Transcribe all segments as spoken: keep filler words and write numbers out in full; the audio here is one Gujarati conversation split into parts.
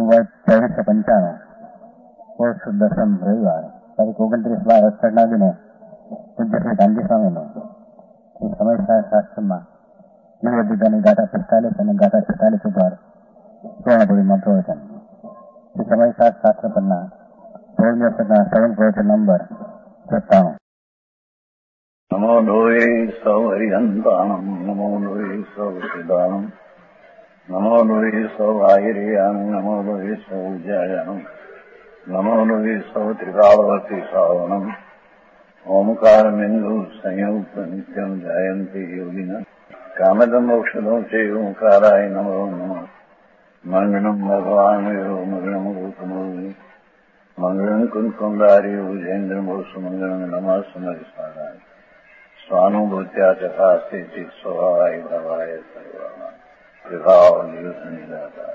ચોવીસો પંચાણું પોષ દસમ રવિવાર તારીખ ઓગણત્રીસ બાર અડસઠના દિને પૂજ્ય શ્રી ગાંધી સ્વામીનું શ્રી સમય શાસ્ત્રમાં નિવેદિતાની ગાથા પિસ્તાલીસ અને ગાથા છેતાલીસ ઉપર પૂર્ણપુરીમાં પ્રવચન શ્રી સમય શાસ્ત્ર પરના સોળમી વખતના સવન પ્રવચન નંબર સત્તાણું. નમો લોહે સૌ હરિહંતાણમ નમો લોહે સૌ સિદ્ધાણમ નમો લોહે સૌ આહિર્યાણમ નમો લોહે સૌ જયાણમ નમો લોહે સૌ ત્રિકાળવતી શ્રાવણમ ઓમકાર બિંદુ સંયુક્ત નિત્યમ જયંતિ યોગિના કામદમ મોક્ષદો છે ઓંકારાય નમો નમઃ. મંગળમ ભગવાન વિરો મંગળમ ગૌતમો મંગળમ કુંકુંડારી ઉજેન્દ્ર મોક્ષ મંગળમ નમઃ સમરિસ્વાદાય સ્વાનુભૂત્યા ચકાસ્તી સ્વભાવાય ભવાય સર્વમાં વિભાવ નિયુક્ત નિરાકાર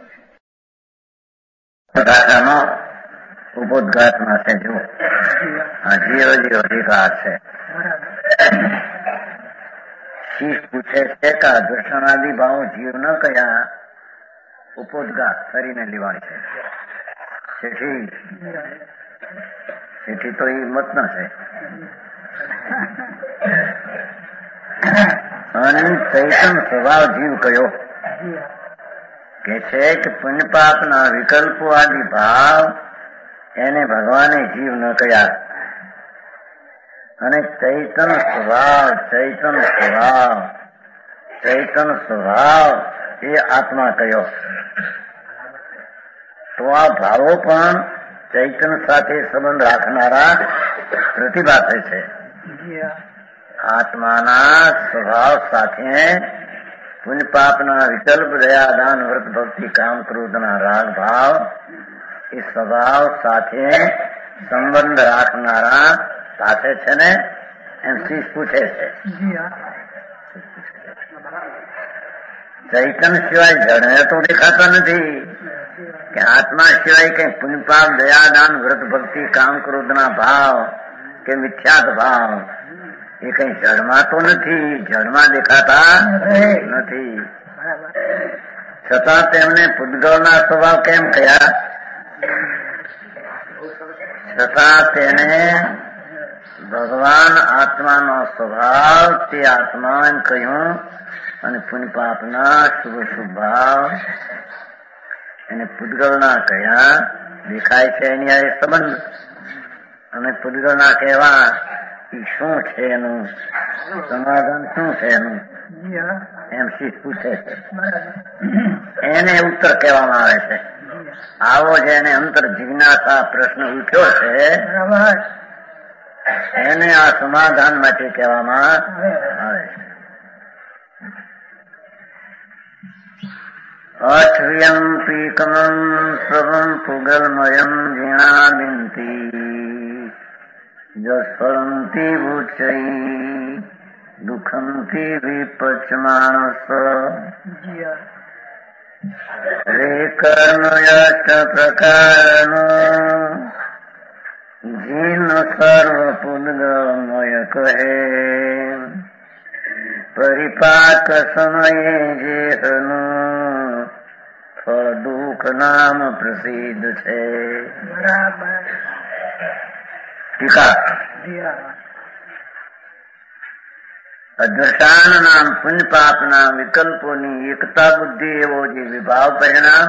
ગાથાનો ઉપોદઘાતમાં છે. જો આ જીવ જીવ અધિકાર છે. શીશ પૂછે છે કે દર્શનાદિ ભાવ જીવ ન કયા ઉપોદઘાત કરીને લેવાય છે. તેથી તેથી તો એ મત ન છે. અને ચૈતન સ્વભાવ જીવ કયો કે છે કે પુણ્ય પાપના વિકલ્પો આદિ ભાવ એને ભગવાને જીવ ન કયા. અને ચૈતન સ્વભાવ ચૈતન સ્વભાવ ચૈતન સ્વભાવ એ આત્મા કયો. તો આ ભાવો પણ ચૈતન સાથે સંબંધ રાખનારા પ્રતિભાસે છે. આત્માના સ્વભાવ સાથે પુણ્ય પાપના વિકલ્પ દયા દાન વ્રત ભક્તિ કામ ક્રોધના રાગ ભાવ એ સ્વભાવ સાથે સંબંધ રાખનારા પાસે છે ને એમ શીશ પૂછે છે. ચૈતન સિવાય જડને તો દેખાતા નથી કે આત્મા સિવાય કઈ પુણ્ય પાપ દયા દાન વ્રત ભક્તિ કામ ક્રોધના ભાવ કે મિથ્યાત ભાવ એ કઈ જળમાં તો નથી, જળમાં દેખાતા નથી. છતાં તેમને પૂતગલના સ્વભાવ કેમ કયા? છતાં તેને ભગવાન આત્માનો સ્વભાવ તે આત્મા એમ કહ્યું. અને પુણ્ય પાપના શુભ શુભ ભાવ એને પૂતગલના કયા દેખાય છે. એની આ સંબંધ અને પૂતગલના કહેવા શું છે, એનું સમાધાન શું છે એનું એમ શીશ પૂછે છે. એને ઉત્તર કહેવામાં આવે છે. આવો જેને અંતર જિજ્ઞાસા પ્રશ્ન ઉઠ્યો છે એને આ સમાધાન માટે કહેવામાં આવે છે. અઠવ્યમ પીકમમ સ્વમ પુગલમયમ જીણાબિંતી જસ્ફળંતી ભૂચૈ દુઃખંતી વિપચમાણસ રે કર્મયષ્ટ પ્રકારનું જીન સર્વ પુદ્ગલમય કહે પરિપાક સમયે જેહનું ફળ દુઃખ નામ પ્રસિદ્ધ છે. ટીકા અદર્શાન નામ પુણ્ય પાપના વિકલ્પોની એકતા બુદ્ધિ એવો જે વિભાવ પરિણામ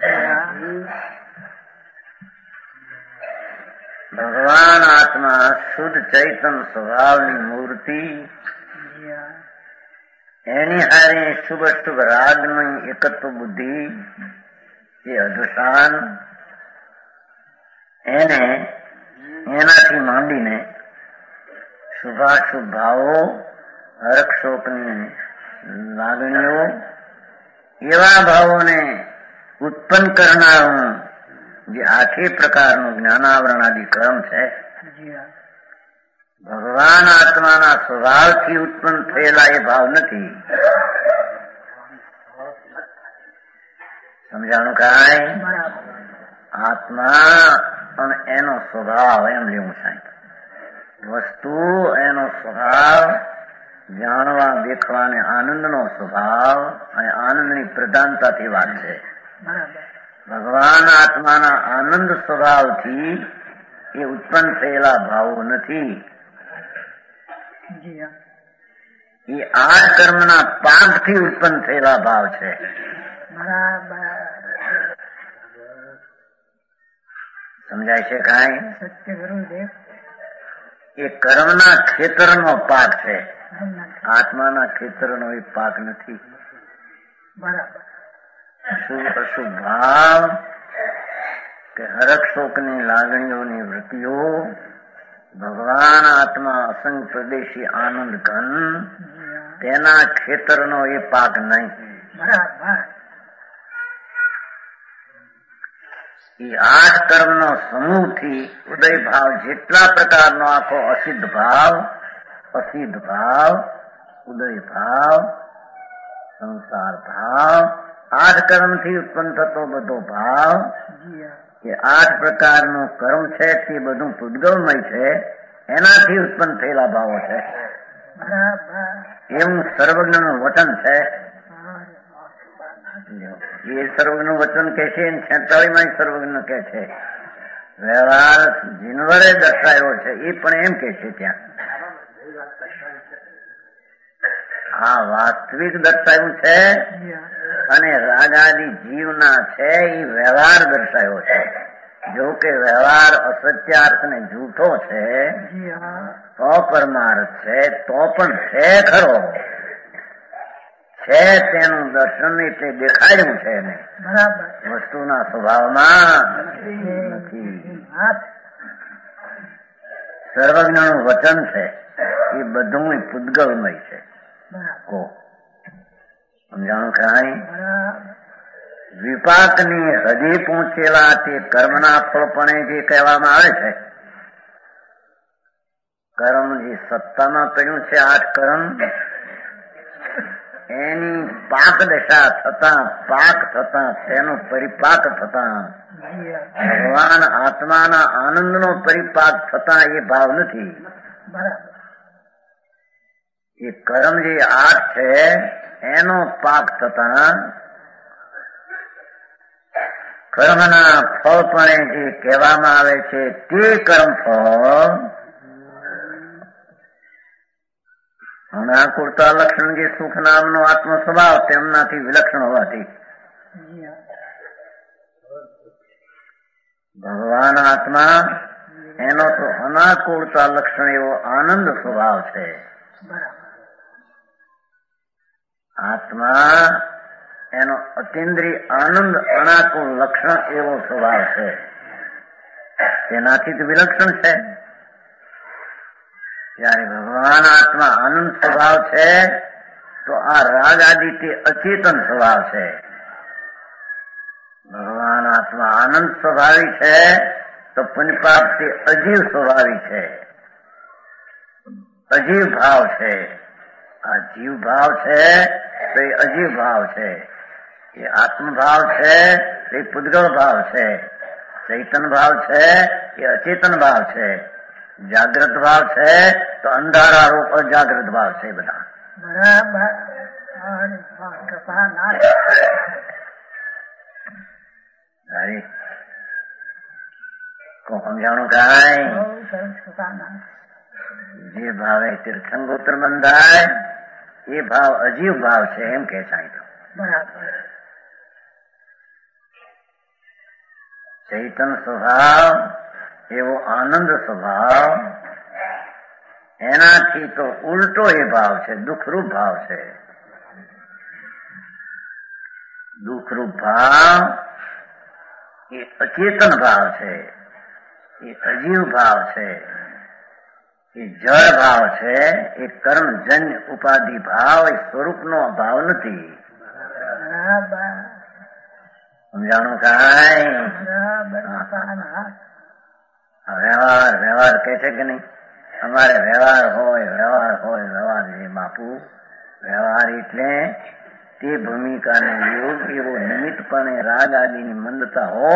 ભગવાન આત્મા શુદ્ધ ચૈતન સ્વભાવની મૂર્તિ એની હારે શુભ શુભ રાગની એકત્વ બુદ્ધિ એ અદર્શાન એને એનાથી માંડીને શુભાશુભ ભાવો હર્ષશોકની લાગણીઓ એવા ભાવોને ઉત્પન્ન કરનારું જે આખી પ્રકારનું જ્ઞાનાવરણ આદિ ક્રમ છે ભગવાન આત્માના સ્વભાવથી ઉત્પન્ન થયેલા એ ભાવ નથી. સમજાણું કાંઈ? આત્મા અને એનો સ્વભાવ એમ લેવું સાહેબ. વસ્તુ એનો સ્વભાવ જાણવા દેખવા અને આનંદનો સ્વભાવ અને આનંદની પ્રધાનતાથી વાત છે. ભગવાન આત્માના આનંદ સ્વભાવથી એ ઉત્પન્ન થયેલા ભાવો નથી. એ આઠ કર્મના પાકથી ઉત્પન્ન થયેલા ભાવ છે. સમજાય છે કાંઈ? સત્ય ગુરુદેવ. એ કર્મના ખેતરનો પાક છે, આત્માના ખેતરનો એ પાક નથી. બરાબર. શુભ અશુભ ભાવ કે હરખ શોકની લાગણીઓની વૃત્તિઓ ભગવાન આત્મા અસંગ પ્રદેશી આનંદ ઘન તેના ખેતરનો એ પાક નહીં. બરાબર. એ આઠ કર્મનો સમૂહથી ઉદય ભાવ જેટલા પ્રકારનો આખો અસિદ્ધ ભાવ, અસિદ્ધ ભાવ, ઉદય ભાવ, સંસાર ભાવ, આઠ કર્મથી ઉત્પન્ન થતો બધો ભાવ, એ આઠ પ્રકારનું કર્મ છે તે બધું પૂદગલમય છે, એનાથી ઉત્પન્ન થયેલા ભાવો છે. એવું સર્વજ્ઞનું વચન છે. એ સર્વજ્ઞનું વચન કે છે, છેતાળીસ માં સર્વજ્ઞ કે છે. વ્યવહાર જીનવરે દર્શાયો છે એ પણ એમ કે છે ત્યાં આ વાસ્તવિક દર્શાયું છે અને રાગાદી જીવના છે એ વ્યવહાર દર્શાયો છે. જો કે વ્યવહાર અસત્યાર્થ ને જૂઠો છે તો પરમાર્થ છે, તો પણ છે ખરો છે, તેનું દર્શન એટલે દેખાડ્યું છે એને. બરાબર. વસ્તુના સ્વભાવમાં નથી. સર્વજ્ઞનું વચન છે એ બધું પૂદગલમય છે. કો સમજાણું કાંઈ? વિપાકની હદી પહોંચેલા તે કર્મના ફળપણે જે કહેવામાં આવે છે, કર્મ જે સત્તામાં પડ્યું છે આઠ કર્મ, એની પાક દશા થતા, પાક થતા, તેનો પરિપાક થતા ભગવાન આત્માના આનંદનો પરિપાક થતા એ ભાવ નથી. એ કર્મ જે આઠ છે એનો પાક થતા કર્મના ફળપણે જે કહેવામાં આવે છે તે કર્મ ફળ અનાકુળતા લક્ષણ જે સુખ નામનો આત્મ સ્વભાવ તેમનાથી વિલક્ષણ હોવાથી ભગવાન આત્મા એનો તો અનાકુળતા લક્ષણ એવો આનંદ સ્વભાવ છે. આત્મા એનો અતિન્દ્રિય આનંદ અનાકુળ લક્ષણ એવો સ્વભાવ છે, તેનાથી જ વિલક્ષણ છે. ત્યારે ભગવાન આત્મા આનંદ સ્વભાવ છે તો આ રાગ આદિ તે અચેતન સ્વભાવ છે. ભગવાન આત્મા આનંદ સ્વભાવી છે તો પુણ્યપાપ તે અજીવ સ્વભાવી છે, અજીવ ભાવ છે. આ જીવ ભાવ છે તો એ અજીવ ભાવ છે, એ આત્મભાવ છે એ પૂદગલ ભાવ છે, ચૈતન ભાવ છે એ અચેતન ભાવ છે, જાગ્રત ભાવ છે તો અંધારા રૂપ અજાગ્રત ભાવ છે. બધા બરાબર. સમજાણું કાંઈ? જે ભાવે તીર્થંગોત્ર બંધાય એ ભાવ અજીવ ભાવ છે એમ કે છે. બરાબર. ચૈતન સ્વભાવ એવો આનંદ સ્વભાવ, એનાથી તો ઉલટો એ ભાવ છે, દુઃખરૂપ ભાવ છે. દુઃખરૂપ ભાવ એ અચેતન ભાવ છે, એ અજીવ ભાવ છે, એ જળ ભાવ છે, એ કર્મજન્ય ઉપાધિ ભાવ, એ સ્વરૂપનો ભાવ નથી. સમજાણું કાંઈ? વ્યવહાર વ્યવહાર કે છે કે નહીં? અમારે વ્યવહાર હોય, વ્યવહાર હોય, વ્યવહાર જે બાપુ વ્યવહાર એટલે તે ભૂમિકાને યોગ એવો નિમિત્તપણે રાગ આદિની મંદતા હો,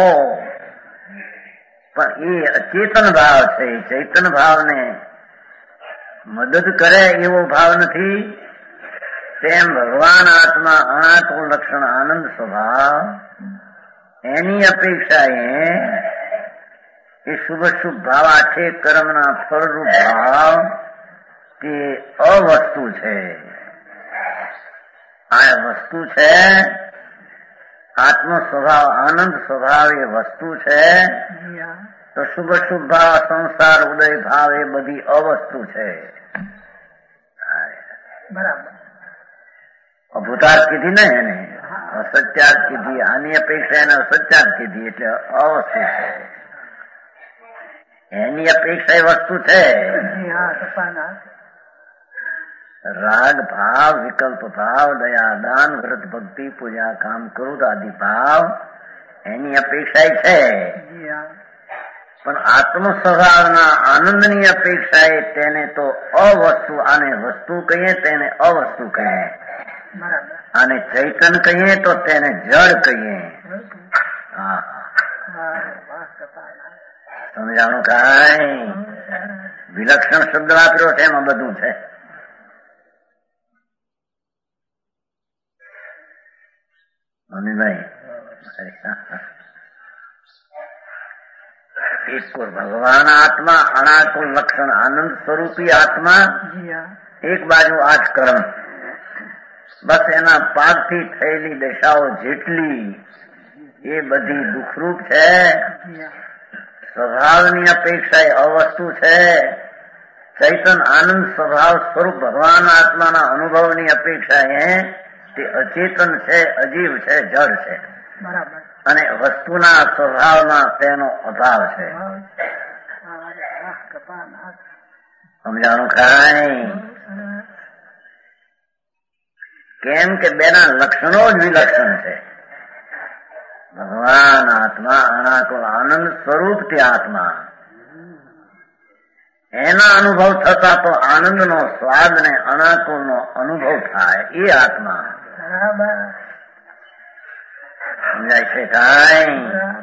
પણ એ અચેતન ભાવ છે. ચૈતન ભાવને મદદ કરે એવો ભાવ નથી. તેમ ભગવાન આત્મા અનાકુળ લક્ષણ આનંદ સ્વભાવ એની અપેક્ષાએ એ શુભ શુભ ભાવ આઠે કર્મના ફળરૂપ ભાવ તે અવસ્તુ છે. આ વસ્તુ છે. આત્મ સ્વભાવ આનંદ સ્વભાવ એ વસ્તુ છે. તો શુભ શુભ ભાવ સંસાર ઉદય ભાવ એ બધી અવસ્તુ છે. બરાબર. ભૂતાર્થ કીધી ને એને અસત્યાર્થ કીધી. આની અપેક્ષા એને અસત્યાર્થ કીધી એટલે અવસ્તુ છે. એની અપેક્ષા એ વસ્તુ છે. રાગ ભાવ વિકલ્પ ભાવ દયા દાન વ્રત ભક્તિ પૂજા કામ ક્રોધ આદિ ભાવ એની અપેક્ષા છે. પણ આત્મ સ્વભાવના આનંદની અપેક્ષા એ તેને તો અવસ્તુ, આને વસ્તુ કહીએ તેને અવસ્તુ કહીએ, આને ચૈતન કહીએ તો તેને જળ કહીએ. હા સમજાણું કાંઈ? વિલક્ષણ શબ્દ વાપર્યો છે એમાં બધું છે. મમ્મીભાઈ એક ભગવાન આત્મા અનાકુલ લક્ષણ આનંદ સ્વરૂપી આત્મા, એક બાજુ આઠ કર્મ. બસ એના પાકથી થયેલી દશાઓ જેટલી એ બધી દુઃખરૂપ છે. સ્વભાવની અપેક્ષા એ અવસ્તુ છે. ચૈતન આનંદ સ્વભાવ સ્વરૂપ ભગવાન આત્માના અનુભવની અપેક્ષા એ તે અચેતન છે, અજીવ છે, જડ છે. બરાબર. અને વસ્તુના સ્વભાવમાં તેનો અભાવ છે. સમજાણું કાંઈ? કેમ કે બેના લક્ષણો જ વિલક્ષણ છે. ભગવાન આત્મા અનાકુલ આનંદ સ્વરૂપ તે આત્મા, એના અનુભવ થતા તો આનંદનો સ્વાદ ને અનાકુલનો અનુભવ થાય એ આત્મા. સમજાય છે કાંઈ?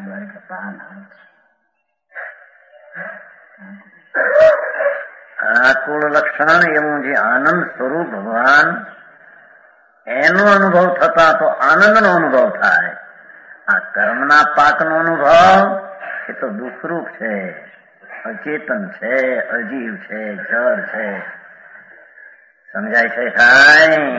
અનાકુલ લક્ષણ એવું જે આનંદ સ્વરૂપ ભગવાન, એનો અનુભવ થતા તો આનંદનો અનુભવ થાય. આ કર્મના પાકનો અનુભવ એ તો દુઃખરૂપ છે, અચેતન છે, અજીવ છે, જળ છે. સમજાય છે કાંઈ?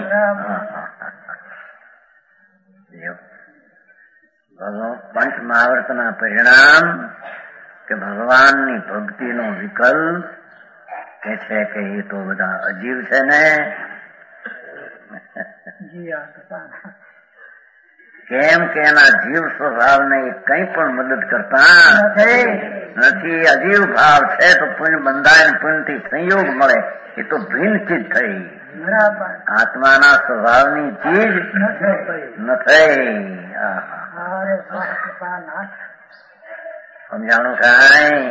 પંચ મહાવર્તના પરિણામ કે ભગવાનની ભક્તિનો વિકલ્પ કે છે કે એ તો બધા અજીવ છે ને. કેમ કે એના જીવ સ્વભાવને કંઈ પણ મદદ કરતા નથી. અજીવ ભાવ છે તો પુણ્ય બંધાય, પુણ્યથી સંયોગ મળે, એ તો ભિન્ન ચીજ થઈ. આત્માના સ્વભાવની ચીજ નથી. સમજાણું કાંઈ?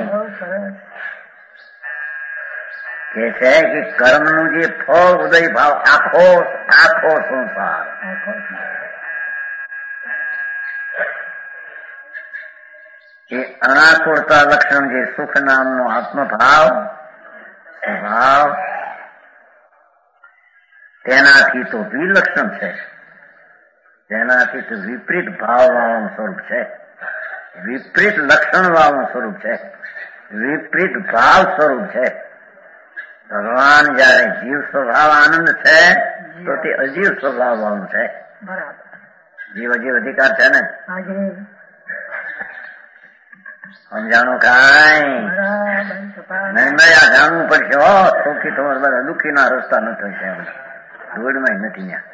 કે છે કે કર્મનું જે ફળ ઉદય ભાવ આખો આખો સંસાર એ અનાકુળતા લક્ષણ જે સુખ નામનો આત્મભાવ સ્વભાવ તેનાથી તો વિલક્ષણ છે. તેનાથી તો વિપરીત ભાવ વાળું સ્વરૂપ છે, વિપરીત લક્ષણ વાળું સ્વરૂપ છે, વિપરીત ભાવ સ્વરૂપ છે. ભગવાન જયારે જીવ સ્વભાવ આનંદ છે તો તે અજીવ સ્વભાવ વાળું છે. જીવ અજીવ અધિકાર છે ને. સમજાણું કાંઈ? આ જાણવું પડશે. હો સુખી તમારે બધા દુઃખી ના રસ્તા ન થશે. ધૂળમાં નથી ત્યાં.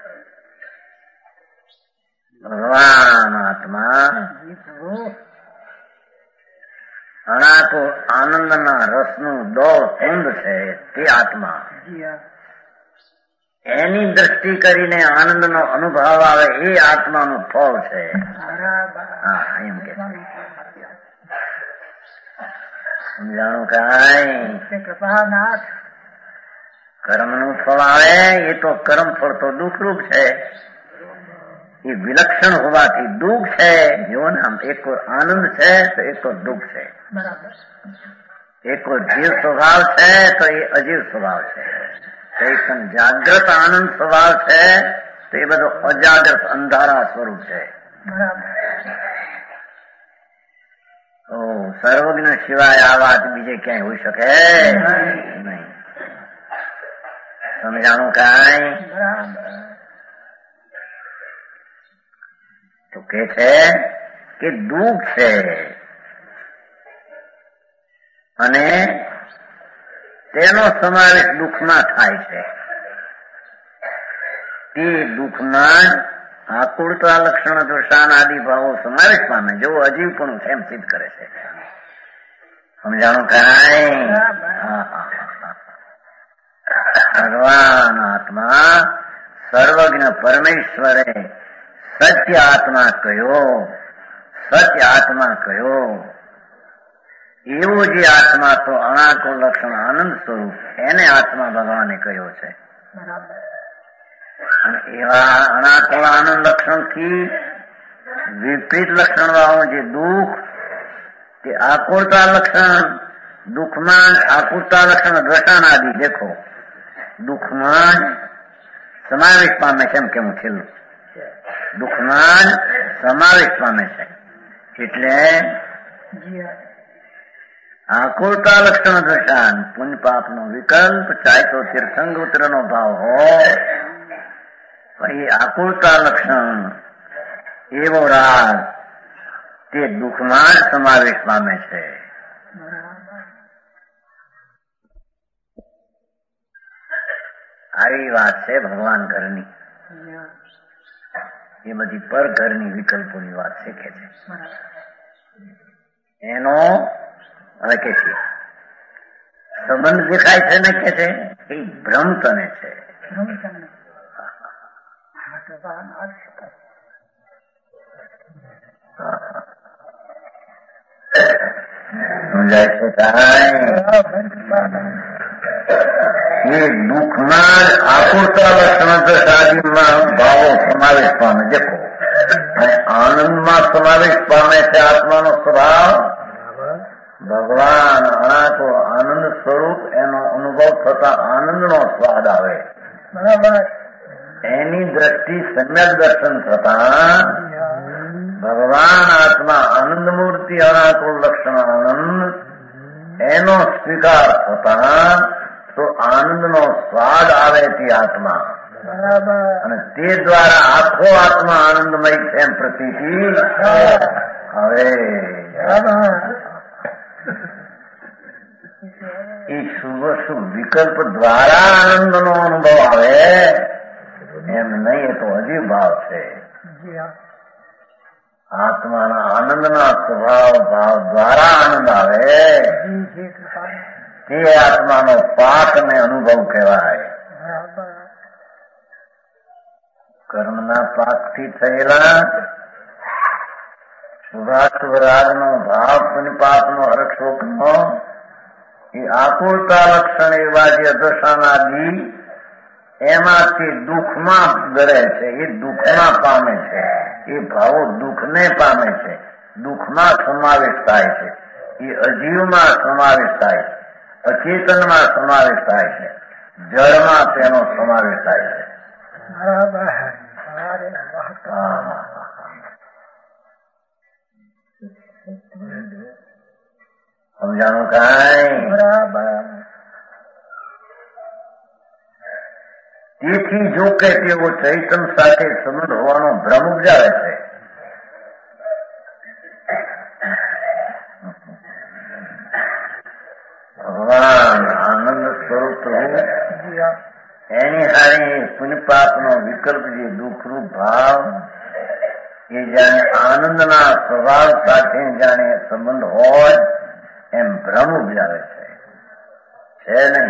ભગવાન આત્મા અનાકો આનંદના રસનું દોડ કુંડ છે તે આત્મા. એની દ્રષ્ટિ કરીને આનંદનો અનુભવ આવે એ આત્માનું ફળ છે. હા એમ કે સમજાણું કાંઈ? કર્મનું ફળ આવે એ તો કર્મ ફળ તો દુઃખરૂપ છે. એ વિલક્ષણ હોવાથી દુઃખ છે. જો નામ એક આનંદ છે તો એક દુઃખ છે. એક જીવ સ્વભાવ છે તો એ અજીવ સ્વભાવ છે. ચૈતન જાગ્રત આનંદ સ્વભાવ છે તો એ બધો અજાગ્રત અંધારા સ્વરૂપ છે. તો સર્વજ્ઞ સિવાય આ વાત બીજે ક્યાંય હોઈ શકે નહીં. સમજાણું કાંઈ? તો કે છે કે દુઃખ છે અને તેનો સમાવેશ દુઃખમાં થાય છે. તે દુઃખમાં આકુળતા લક્ષણ દોષાન આદિ ભાવો સમાવેશ પામે જેવો અજીવ પણ એમ સિદ્ધ કરે છે. સમજાણું કાંઈ? ભગવાન આત્મા સર્વજ્ઞ પરમેશ્વરે સત્ય આત્મા કયો, સત્ય આત્મા કયો, એવો જે આત્મા તો અનાકુળ લક્ષણ આનંદ સ્વરૂપ એને આત્મા ભગવાને કહ્યો છે. અને એવા અનાકુળ આનંદ લક્ષણ થી વિપરીત લક્ષણ વાળું જે દુઃખ તે આકુળતા લક્ષણ, દુઃખમાં આકુળતા લક્ષણ દ્રષ્ટાન આદિ દેખો દુઃખમાં સમાવેશ પામે છે. એમ કેવું છેલ્લું દુઃખમાં સમાવેશ પામે છે એટલે આકુળતા લક્ષણ દ્રષ્ટાન પુણ્ય પાપ નો વિકલ્પ ચાહે તો તીર્થંગોત્ર નો ભાવ હોય એ આકુળતા લક્ષણ એવો રાગ તે દુઃખમાં જ સમાવેશ પામે છે. આવી વાત છે ભગવાન ઘરની. એ બધી પર ઘરની વિકલ્પોની વાત શીખે છે. એનો હવે કે છે સંબંધ દેખાય છે ને કે છે એ ભ્રમ તને છે. સમજાય છે કાંઈ? એ દુઃખમાં આકુળતા લક્ષણ આદિમાં ભાવો સમાવેશ પામે દેખો અને આનંદમાં સમાવેશ પામે છે આત્માનો સ્વભાવ. ભગવાન અનાકો આનંદ સ્વરૂપ એનો અનુભવ થતા આનંદનો સ્વાદ આવે એની દ્રષ્ટિ સમ્યક દર્શન થતા ભગવાન આત્મા આનંદ મૂર્તિ અનાકુળ લક્ષણ આનંદ એનો સ્વીકાર થતા તો આનંદનો સ્વાદ આવે તે આત્મા અને તે દ્વારા આખો આત્મા આનંદમય છે એમ પ્રતીતિ હવે એ શુભ શુભ વિકલ્પ દ્વારા આનંદનો અનુભવ આવે એમ નહીં. એ તો અજીવ ભાવ છે. આત્માના આનંદના સ્વભાવ ભાવ દ્વારા આનંદ આવે તે આત્માનો પાક ને અનુભવ કહેવાય. કર્મના પાકથી થયેલા શુભાશુભ રાગનો ભાવ પુણ્ય પાપનો હર્ષોકનો એ આકુળતા લક્ષણ એવા જે અદશાનાદિ એમાંથી દુઃખમાં ગળે છે, એ દુઃખમાં પામે છે, એ ભાવો દુઃખને પામે છે, દુઃખમાં સમાવેશ થાય છે, એ અજીવમાં સમાવેશ થાય છે, અચેતનમાં સમાવેશ થાય છે, જળમાં તેનો સમાવેશ થાય છે. સમજાણું કાંઈ? તેથી જો કે તેઓ ચૈતન સાથે સંબંધ હોવાનો ભ્રમ ઉપજાવે છે. ભગવાન આનંદ સ્વરૂપ એની હારી પુણ્ય પાપનો વિકલ્પ જે દુઃખરૂપ ભાવ એ જાણે આનંદના સ્વભાવ સાથે જાણે સંબંધ હોય એમ ભ્રમ ઉપજાવે છે. છે નહીં?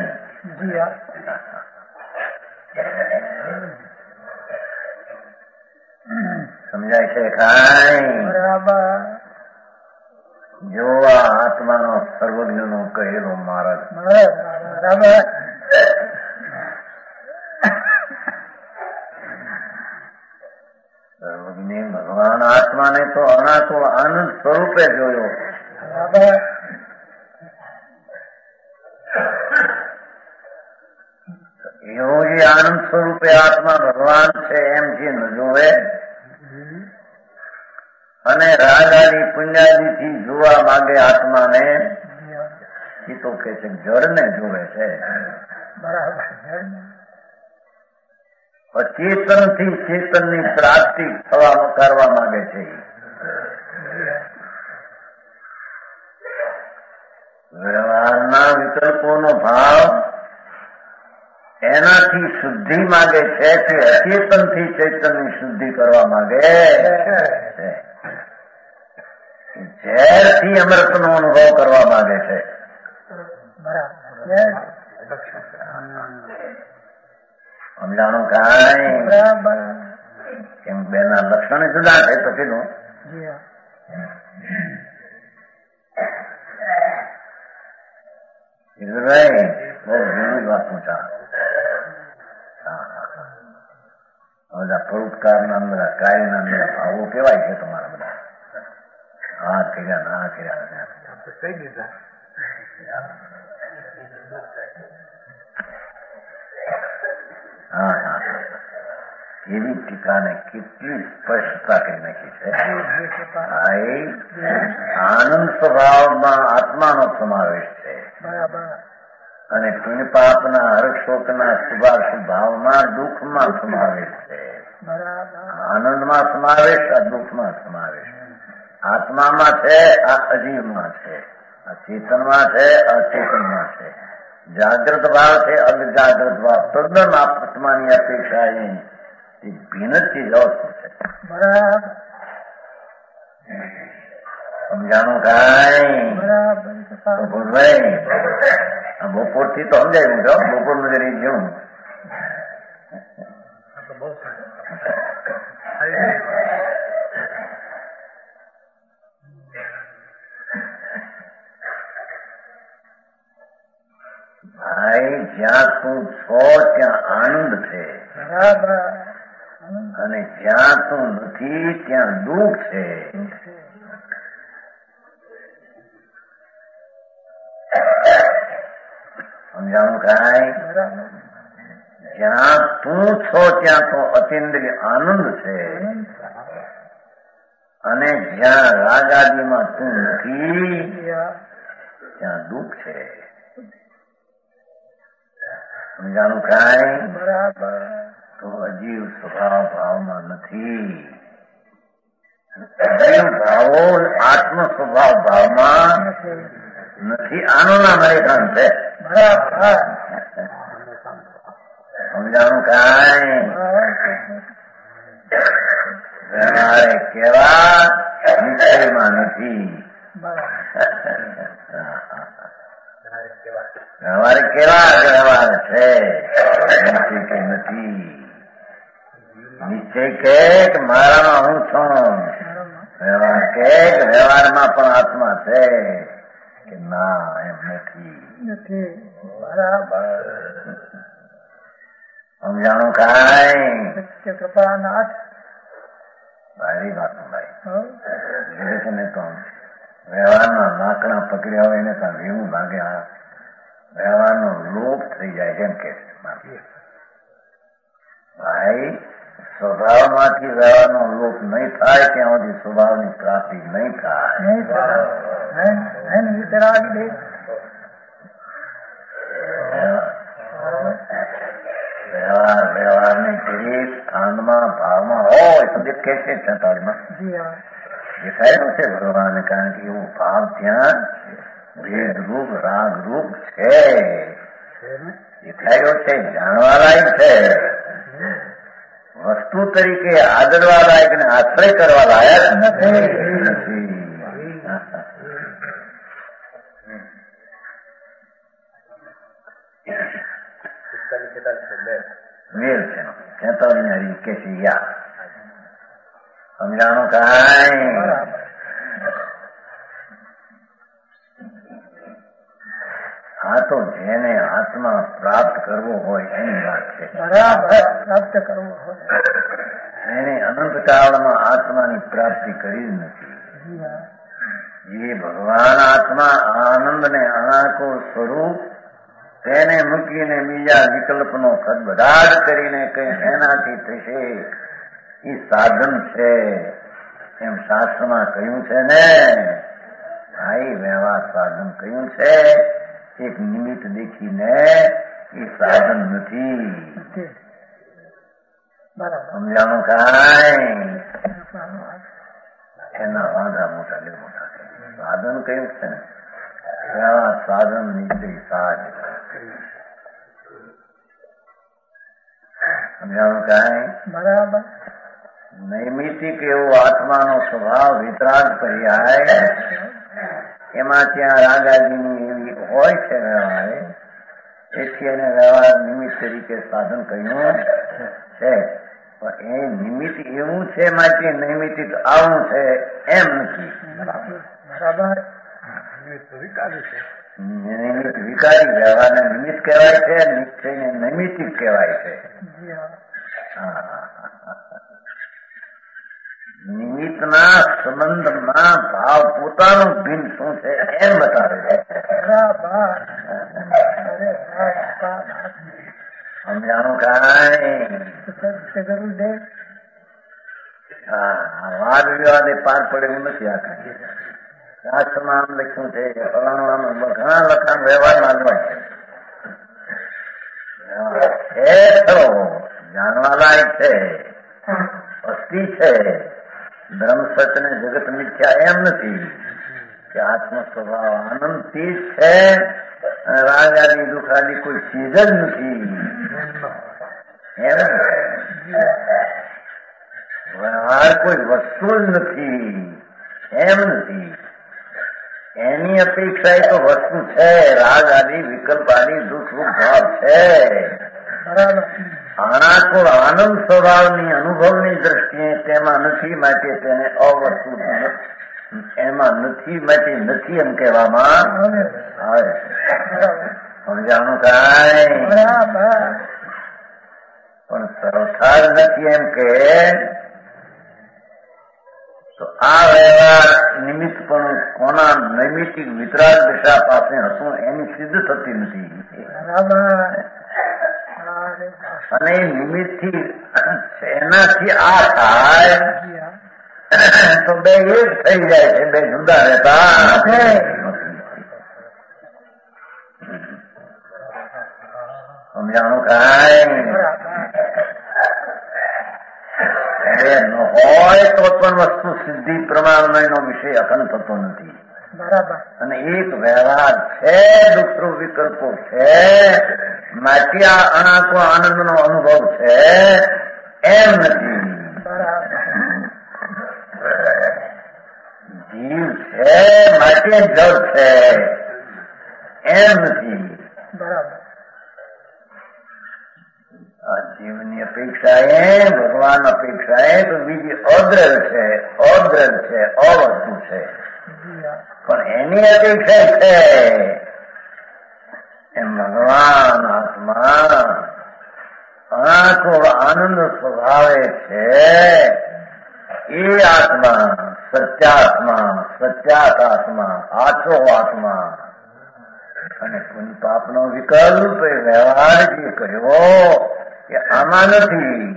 સમજાય છે કાંઈ? જો આ આત્માનો સર્વજ્ઞ નો કહેલો મહારાજ સર્વજ્ઞ ભગવાન આત્માને તો અનાકુળ આનંદ સ્વરૂપે જોયો. એવો જે આનંદ સ્વરૂપે આત્મા ભગવાન છે એમ જે ન જોવે અને રાગ આદિ પુણ્યાદિથી જોવા માંગે આત્માને એ તો કે છે જળને જોવે છે. અચેતન થી ચેતનની પ્રાપ્તિ થવા કરવા માંગે છે. વ્યવહારના વિકલ્પોનો ભાવ એનાથી શુદ્ધિ માંગે છે કે અચેતન થી ચેતનની શુદ્ધિ કરવા માંગે છે. ઝેરથી અમૃતનો અનુભવ કરવા માંગે છે. સમજાણું કાંઈ કેમ બે ના લક્ષણ જુદા છે પછીનું. ભાઈ બહુ જૂની વાત પૂછા. બધા પરોપકારના બધા કાર્યના બધા ભાવો કેવાય છે તમારા બધા? હા કર્યા ના કર્યા કહી દીધા. હા હા એવી ટીકાને કેટલી સ્પષ્ટતા કરી નાખી છે. આનંદ સ્વભાવમાં આત્માનો સમાવેશ છે અને પુણ્ય પાપના હર્ષોકના શુભાશુભ ભાવમાં દુઃખમાં સમાવેશ છે. આનંદમાં સમાવેશ આ દુઃખમાં સમાવેશ. આત્મામાં છે આ અજીવમાં છે, આ ચેતનમાં છે અચેતનમાં છે, જાગ્રત ભાવ છે અજાગ્રત ભાવ. તદ્દન આત્માની અપેક્ષા એ ભિન્ન ચીજ અવસ્તુ છે. બરાબર સમજાણું કાંઈ? ભાઈ બપોર થી તો સમજાયું છો. બપોર નું જરી જેવું ભાઈ જ્યાં તું છો ત્યાં આનંદ છે અને જ્યાં તું નથી ત્યાં દુઃખ છે. સમજાણું કાંઈ? જ્યાં તું છો ત્યાં તો અતિન્દ્રિય આનંદ છે અને જ્યાં રાગાદીમાં તું નથી ત્યાં દુઃખ છે. સમજાણું કાંઈ? તો અજીવ સ્વભાવ ભાવમાં નથી. અજીવ ભાવો આત્મ સ્વભાવ ભાવમાં નથી. આનું નામ હરેખાન છે. સમજાણું કાંઈ? વ્યવહારે કેવા નિશ્ચયમાં નથી. વ્યવહાર કેવા વ્યવહાર છે નિશ્ચય કે નથી. નિશ્ચય કે મારામાં હું છું. વ્યવહાર કે વ્યવહારમાં પણ આત્મા છે કે ના એમ નથી. બરાબર સમજાણું કાંઈ? સારી વાત ભાઈ છે ને તો વ્યવહારના નાકડા પકડ્યા હોય એને તો એવું લાગે આ વ્યવહારનો લોપ થઈ જાય જેમ કે ભાઈ સ્વભાવમાંથી વ્યવહારનો લોપ નહીં થાય ત્યાં સુધી સ્વભાવની પ્રાપ્તિ નહીં થાય. વ્યવહાર વ્યવહારની શરીર સ્થાનમાં ભાવમાં હોય તો દેખે છે છતાળીમાં દેખાયેલું છે ભગવાન. કારણ કે એવું ભાવ ત્યાં ભેદરૂપ રાગરૂપ છે, દેખાયો છે, જાણવા લાયક છે. વસ્તુ તરીકે આદરવા લાયક ને આશ્રય કરવા લાયક નથી. મેલ છે છેતાલીસ હરી કે છે યા. સમજાણું કાંઈ? આ તો જેને આત્મા પ્રાપ્ત કરવો હોય એની વાત છે. પ્રાપ્ત કરવો હોય એને અનંત કાળમાં આત્માની પ્રાપ્તિ કરી જ નથી. જે ભગવાન આત્મા આનંદ ને અનાકો સ્વરૂપ તેને મૂકીને બીજા વિકલ્પનો ખદબદાટ કરીને કઈ એનાથી થશે એ સાધન છે. એમ શાસ્ત્રમાં કહ્યું છે ને ભાઈ, વ્યવહાર સાધન કહ્યું છે. એક નિમિત્ત દેખીને એ સાધન નથી. સમજાણું કાંઈ? એના વાંધા મોટા બે મોટા છે. સાધન કયું છે ને વ્યવહાર સાધન નીચે સાજ. સમજાણું કાંઈ? બરાબર. નૈમિતિક એવો આત્માનો સ્વભાવ વિતરાગ પર્યાય એમાં ત્યાં રાગાજીની એવી હોય છે વ્યવહારે, એથી એને વ્યવહાર નિમિત્ત તરીકે સાધન કહ્યું છે. પણ એ નિમિત્ત એવું છે માટે નૈમિતિક આવું છે એમ નથી. બરાબર. નિમિત્ત વિકારી વ્યવહારને નિમિત્ત કહેવાય છે, નિશ્ચયને નૈમિતિક કહેવાય છે. નિમિત્તના સંબંધમાં ભાવ પોતાનું ભિન્ન શું છે એમ બતાવે છે. સમજાણું કાંઈ? હા, વાદ વિવાદ એ પાર પડે એવું નથી. આ કાંઈ શાસ્ત્રમાં આમ લખ્યું છે, ફલાણું આમ ઘણા લખાણ વ્યવહારમાં હોય છે. તો જાણવા લાયક છે, અસ્થિ છે. બ્રહ્મ સત્ય ને જગત મિથ્યા એમ નથી કે આત્મ સ્વભાવ આનંદથી જ છે. રાગ આદિ દુઃખ આદિ કોઈ ચીજ જ નથી એમ. વ્યવહાર કોઈ વસ્તુ જ નથી એમ નથી. એની અપેક્ષા એ તો વસ્તુ છે. રાગ આદિ વિકલ્પ આદિ દુઃખ રૂપ ભાવ છે. અનાકુળ આનંદ સ્વભાવની અનુભવની દ્રષ્ટિએ તેમાં નથી માટે તેને અવસ્તુ એમાં નથી માટે નથી એમ કહેવામાં આવે. સમજાણું કાંઈ? પણ સરખા જ નથી એમ કે તો આ વ્યવહાર નિમિત્ત પણ કોના નૈમિતિક વિતરાગ દિશા પાસે હતું એની સિદ્ધ થતી નથી. અને નિમિત્ત થી એનાથી આ થાય તો બે એક થઈ જાય છે, બે જુદા રહેતા. સમજાણું કાંઈ? બે ન હોય તો પણ વસ્તુ સિદ્ધિ પ્રમાણનો એનો વિષય અખંડ થતો નથી. બરાબર. અને એક વ્યવહાર છે, દુસરો વિકલ્પો છે, માટે આ અનાકો આનંદનો અનુભવ છે એમ નથી. જીવ છે માટે જળ છે એમ નથી. બરાબર. આ જીવની અપેક્ષા એ ભગવાન અપેક્ષા એ તો બીજી અદ્રવ છે, અદ્રવ છે, અવસ્તુ છે. પણ એની અપેક્ષા છે એમ ભગવાન આત્મા આખો આનંદ સ્વભાવે છે. એ આત્મા સત્યાત્મા, સત્યાત આત્મા, આછો આત્મા. અને પુણ્ય પાપનો વિકલ્પ એ વ્યવહાર જે કર્યો એ આમાં નથી.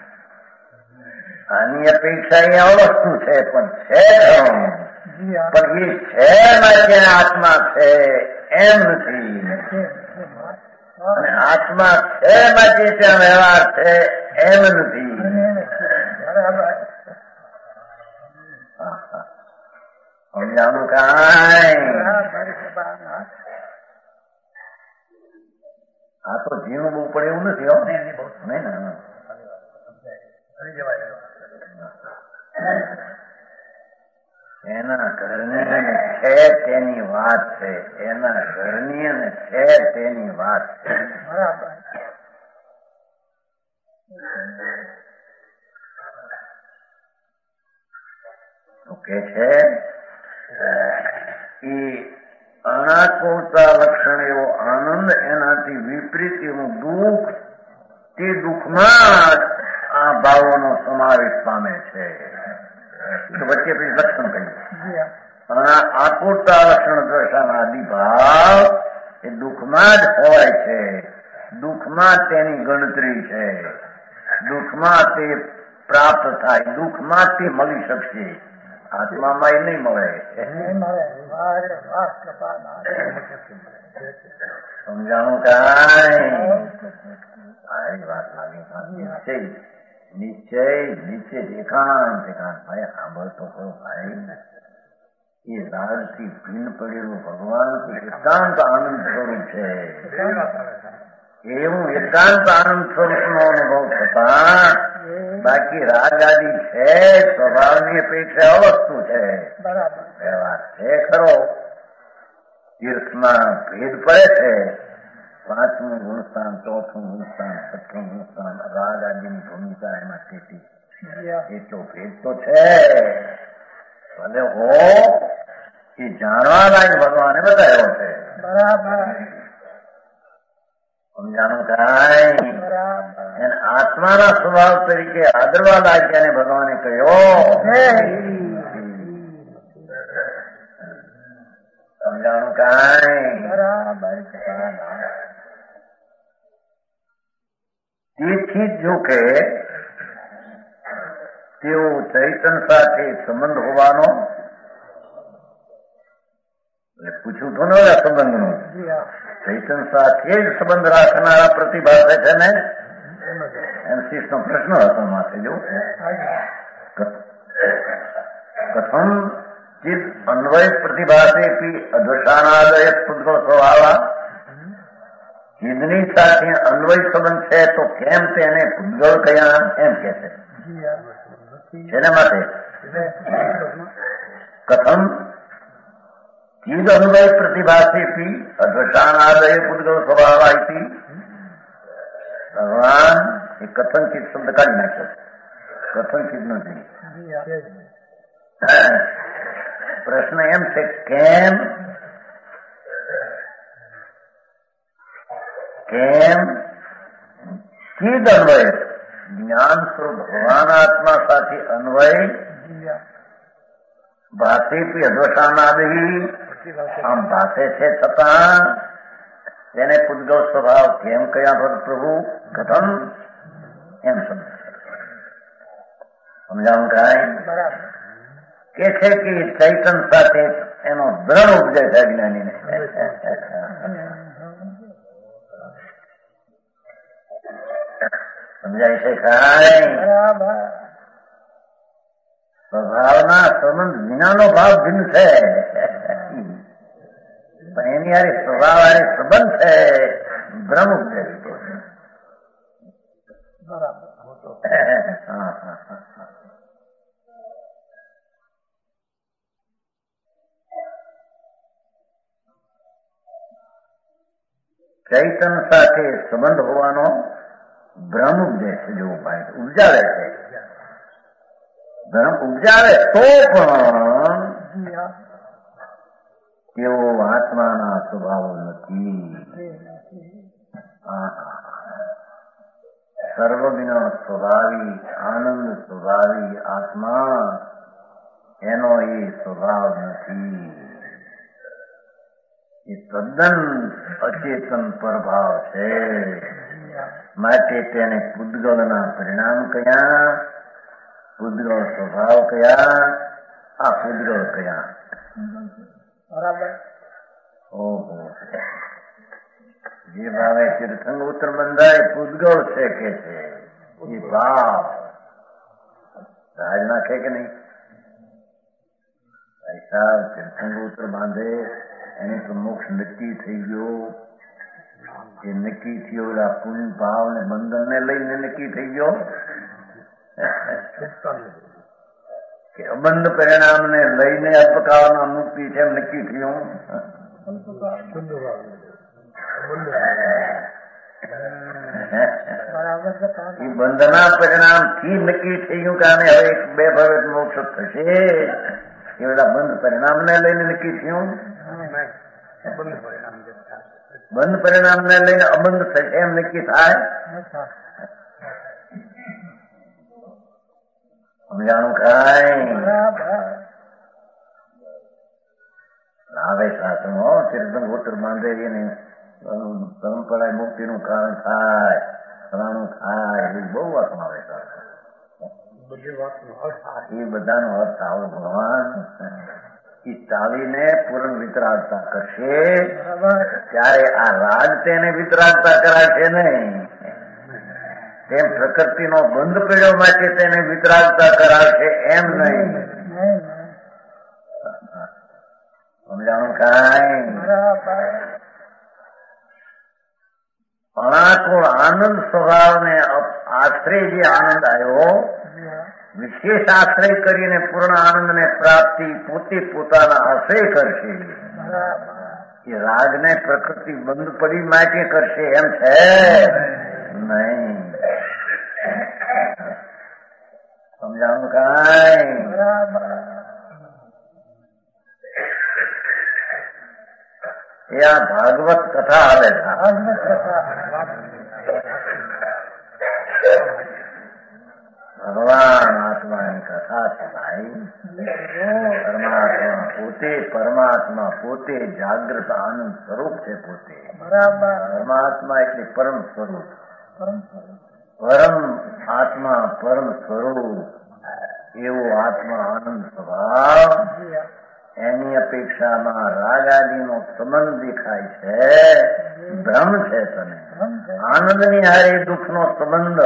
આની અપેક્ષા એ અવસ્તુ છે પણ છે પણ એ છે માટે આત્મા છે એમ નથી. અને આત્મા છે માટે ત્યાં વ્યવહાર છે એમ નથી. સમજાણું કાંઈ? આ તો જીવવું બહુ પડે એવું નથી. હો નહીં ને એના ઘરની છે તેની વાત છે. એના ઘરની અને છે તેની વાત છે. બરાબર. તો કે છે એ અનાકુળતા લક્ષણ એવો આનંદ, એનાથી વિપરીત એવું દુઃખ, તે દુઃખમાં આ ભાવોનો સમાવેશ પામે છે. તો વચ્ચે પછી લક્ષણ કહ્યું આકુળતા લક્ષણ દ્રષ્ટાના આદિભાવ એ દુઃખમાં જ હોય છે. દુઃખમાં તેની ગણતરી છે. દુઃખમાં તે પ્રાપ્ત થાય, દુઃખમાં તે મળી શકશે આત્મામાં એ નહીં મળે. નહીં મળે. વાહ વાહ કૃપા સમજાણું કાંઈ? આવી વાત લાગી. નિશ્ચય નિશ્ચય નિશ્ચય એકાંત એકાંત ભાઈ સાંભળતો કરો ભાઈ. એ રાગથી ભીન પડેલું ભગવાન એકાંત આનંદ સ્વરૂપ છે. એવું એકાંત આનંદ સ્વરૂપ નો અનુભવ થતા બાકી રાગ આદિ છે સ્વભાવની અપેક્ષા અવસ્તુ છે. વાત છે ખરો. તીર્થમાં ભેદ પડે છે. પાંચમું ગુણસ્થાન, ચોથું ગુણસ્થાન, છઠ્ઠું ગુણસ્થાન, રાગ આદિની ભૂમિકા એમાં તેથી એટલો ભેદ તો છે. ભલે હો એ જાણવા લાયક ભગવાને બતાવ્યો છે. બરાબર. સમજાણું કાંઈ? એને આત્માના સ્વભાવ તરીકે આદરવા લાગ્યાને ભગવાને કહ્યો. સમજાણું કાંઈ? બરાબર. તેથી જ જો કે તેઓ ચૈતન સાથે સંબંધ હોવાનો એટલે પૂછ્યું તો ને સંબંધનું ચૈતન સાથે જ સંબંધ રાખનારા પ્રતિભાષે છે ને એમ શિષ્ટનો પ્રશ્ન હતો માથે. જો કથમ ચિત અન્વય પ્રતિભાષે અધ્વસાનાદય પૂતગળ સ્વભાવ ચિદની સાથે અન્વય સંબંધ છે તો કેમ તેને પૂતગળ કયા એમ કે છે. શેના માટે? કથમ ચીદ અન્વય પ્રતિભાષેથી અધ્વસાનાદય પૂતગળ સ્વભાવ આઈથી ભગવાન એ કથનચિત શબ્દ કાઢી નાખ્યો. કથનચિત નથી. પ્રશ્ન એમ છે કેમ કેમ ચીદ અન્વય જ્ઞાન સ્વરૂપ ભગવાન આત્મા સાથે અન્વય ભાષેથી અધ્વસાનાદિ આમ ભાષે છે છતાં તેને પૂતગળ સ્વભાવ કેમ કયા પ્રભુ કથમ એમ સમજ સમજાવું કાંઈ? કે છે કે ચૈતન સાથે એનો દ્રઢ ઉપજય છે જ્ઞાનીને. સમજાય છે કાંઈ? સ્વભાવના સંબંધ વિનાનો ભાવ ભિન્ન છે પણ એની હારે સ્વભાવ હારે સંબંધ છે બ્રહ્મ છે. ચૈતન સાથે સંબંધ હોવાનો બ્રહ્મ ઉપદેશ જેવું ભાઈ ઉપજાવે છે. બ્રહ્મ ઉપજાવે તો પણ તેઓ આત્માના સ્વભાવ નથી. સર્વગુણ સ્વભાવી આનંદ સ્વભાવી આત્મા એનો એ સ્વભાવ નથી. એ તદ્દન અચેતન પ્રભાવ છે. માટે તેને પૂતગળના પરિણામ કયા, પૂતગળ સ્વભાવ કયા, આ પૂતગળ કયા. બરાબર. ઓહો જે ભાવે તીર્થંગ ઉત્તર બંધાય પૂતગળ છે કે છે એ ભાવ રાજ નાખે કે નહીં? ભાઈ સાહેબ તીર્થંગ ઉત્તર બાંધે એને તો મોક્ષ નક્કી થઈ ગયો. એ નક્કી થયો ઓલા પુણ્ય ભાવ ને બંધન ને લઈને નક્કી થઈ ગયો કે અબંધ પરિણામ ને લઈને અપકાવના મુક્તિ છે એમ નક્કી થયું. એ બંધના પરિણામ થી નક્કી થયું કે આને હવે બે ભવે મોક્ષ થશે એ બધા બંધ પરિણામ ને લઈને નક્કી થયું. બંધ પરિણામ ને લઈને અબંધ થશે એમ નક્કી થાય. સમજાણું કાંઈ? આવે શાસ્ત્રો તીર્થંગ ઉત્તર બાંધે એને પરંપરા મુક્તિનું કારણ થાય, ફલાણું થાય એ બહુ વાતમાં આવે શાસ્ત્ર. એ બધાનો અર્થ આવો ભગવાન એ ચાલીને પૂર્ણ વિતરાગતા કરશે ત્યારે આ રાગ તેને વિતરાગતા કરાશે નહીં. તેમ પ્રકૃતિનો બંધ પડ્યો માટે તેને વિતરાગતા કરાશે એમ નહીં. સમજાણું કાંઈ? અણાકુળ આનંદ સ્વભાવને આશ્રય જે આનંદ આવ્યો, વિશેષ આશ્રય કરીને પૂર્ણ આનંદને પ્રાપ્તિ પોતે પોતાના આશ્રય કરશે. એ રાગને પ્રકૃતિ બંધ પડી માટે કરશે એમ છે નહીં. સમજાણું કાંઈ? એ આ ભાગવત કથા આવે છે. ભગવાન આત્માની કથા છે ભાઈ. પરમાત્મા પોતે પરમાત્મા પોતે જાગૃત આનંદ સ્વરૂપ છે. પોતે પરમાત્મા એટલે પરમ સ્વરૂપ. પરમ આત્મા પરમ સ્વરૂપ એવો આત્મા આનંદ સ્વભાવ. એની અપેક્ષામાં રાગાદીનો સંબંધ દેખાય છે. ભ્રમ છે તને. આનંદની હારે દુઃખનો સંબંધ,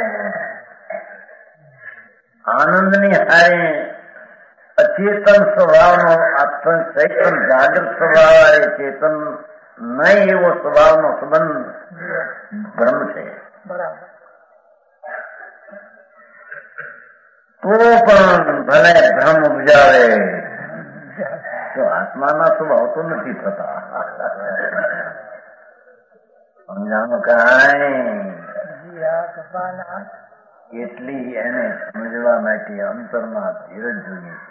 આનંદની હારે અચેતન સ્વભાવનો ચેતન જાગૃત સ્વભાવ હારે ચેતન નહીં એવો સ્વભાવનો સંબંધ ભ્રમ છે. તો પણ ભલે ભ્રમ ઉપજાવે તો આત્માના સ્વભાવ તો નથી થતા. સમજાણું કાંઈ? એટલી એને સમજવા માટે અંતરમાં ધીરજ જોઈએ છે.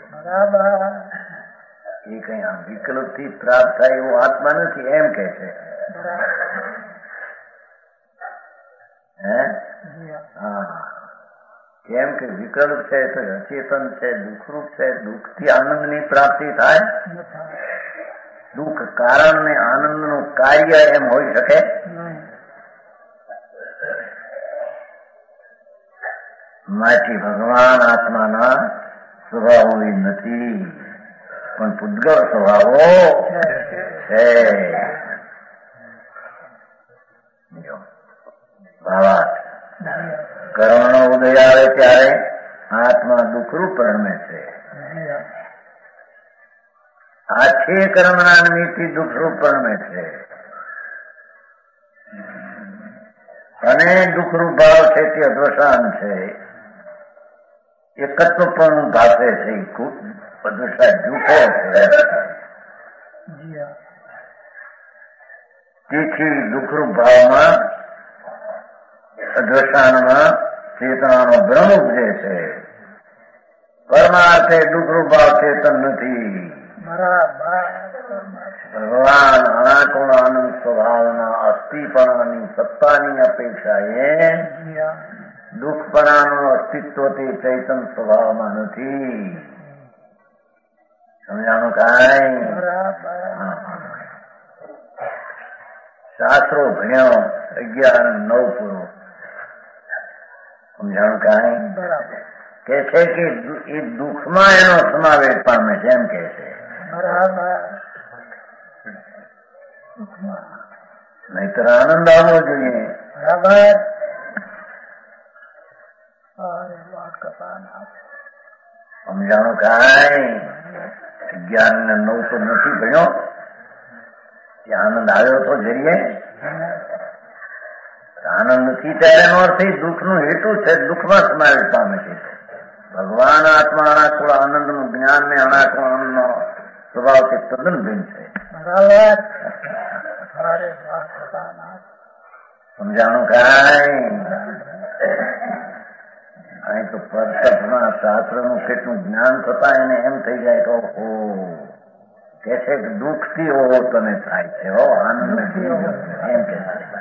એ કઈ આમ વિકલ્પ થી પ્રાપ્ત થાય એવો આત્મા નથી એમ કે છે. હે હા, કેમ કે વિકલ્પ છે તો અચેતન છે, દુઃખરૂપ છે. દુઃખ થી આનંદ ની પ્રાપ્તિ થાય? દુઃખ કારણ ને આનંદ નું કાર્ય એમ હોઈ શકે? માટે ભગવાન આત્માના સ્વભાવો નથી, પણ પૂતગલ સ્વભાવો છે. ભાવાર્થ કર્મનો ઉદય આવે ત્યારે આત્મા દુઃખરૂપ પ્રણમે છે. આ છે કર્મના નિમિત્તથી દુઃખરૂપ પ્રણમે છે. અને દુઃખરૂપ ભાવ છે તે અધ્વસાન છે. એકત્વ પણ ભાષે છે. અધ્વસાન જૂઠો છે. તેથી દુઃખરૂપ ભાવમાં અધ્વસાનમાં ચેતનાનો ભ્રમ ઉપજે છે. પરમાર્થે દુઃખરૂપ ભાવ ચેતન નથી. ભગવાન અનાકુળ આનંદ સ્વભાવના અસ્થિપણાની સત્તાની અપેક્ષાએ દુઃખપણાનું અસ્તિત્વ તે ચૈતન સ્વભાવમાં નથી. સમજાણું કાંઈ? શાસ્ત્રો ભણ્યો અગિયાર નવ પૂરો. સમજાણું કાંઈ? કે છે કે એ દુઃખમાં એનો સમાવેશ પામે છે એમ કે છે. નહીતર આનંદ આવવો જોઈએ. સમજાણું કાંઈ? અગિયાર ને નવ તો નથી ભણ્યો. આનંદ આવ્યો તો જઈએ. આનંદ નથી ત્યારે નો અર્થ દુઃખ નું હેતુ છે. દુઃખમાં સમાવેશ પામે છે. ભગવાન આત્મા અણાકુળ આનંદ નું જ્ઞાન ને અણાકુળ આનંદ નો સ્વભાવ તે તદ્દન ભિન્ન છે. સમજાણું કાંઈ? અહીં તો પદના શાસ્ત્ર નું કેટલું જ્ઞાન થતા એને એમ થઈ જાય તો ઓહો કે છે કે દુઃખ થી ઓહો તને થાય છે. હો આનંદ એમ કે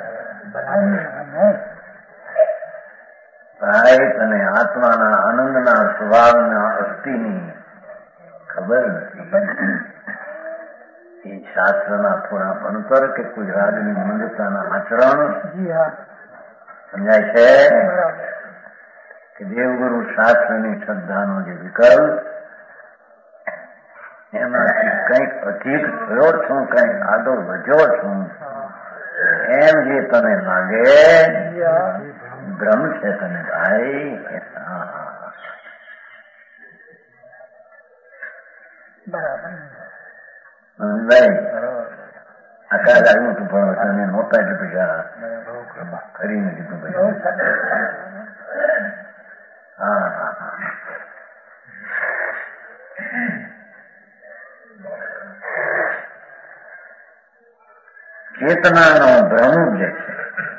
ભાઈ તને આત્માના આનંદના સ્વભાવના અસ્થિની ખબર નથી. એ શાસ્ત્રના થોડા ભણતર કે કોઈ રાજની મંદતાના આચરણ સમજાય છે કે દેવગુરુ શાસ્ત્રની શ્રદ્ધાનો જે વિકલ્પ એમાંથી કંઈક અધિક થયો છું, કંઈક આગળ વધ્યો છું એમ જે તને લાગે ભ્રમ છે તને ભાઈ. ભાઈ આખા લાગ્યું હતું પણ તને નહોતા એટલે પૈસા કરીને દીધું ભાઈ. હા હા હા ચેતનાનો ભ્રમ જે છે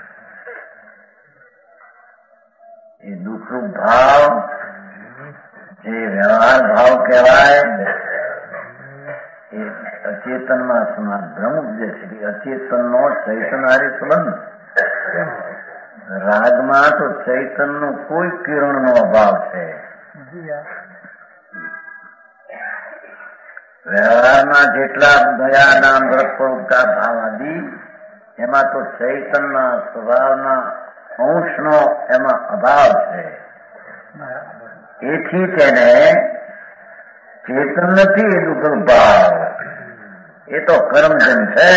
એ દુઃખરૂપ ભાવ જે વ્યવહાર ભાવ કહેવાય એ અચેતનમાં સમાન ભ્રમ જે છે એ અચેતનનો ચૈતન હારે સંબંધ. રાગમાં તો ચૈતનનો કોઈ કિરણનો અભાવ છે. વ્યવહારમાં જેટલા દયા નામ રસપૂર્વકતા ભાવ આદિ એમાં તો ચૈતનના સ્વભાવના અંશનો એમાં અભાવ છે. એથી તેને ચેતન નથી એ દુઃખ ભાવ, એ તો કર્મજન છે.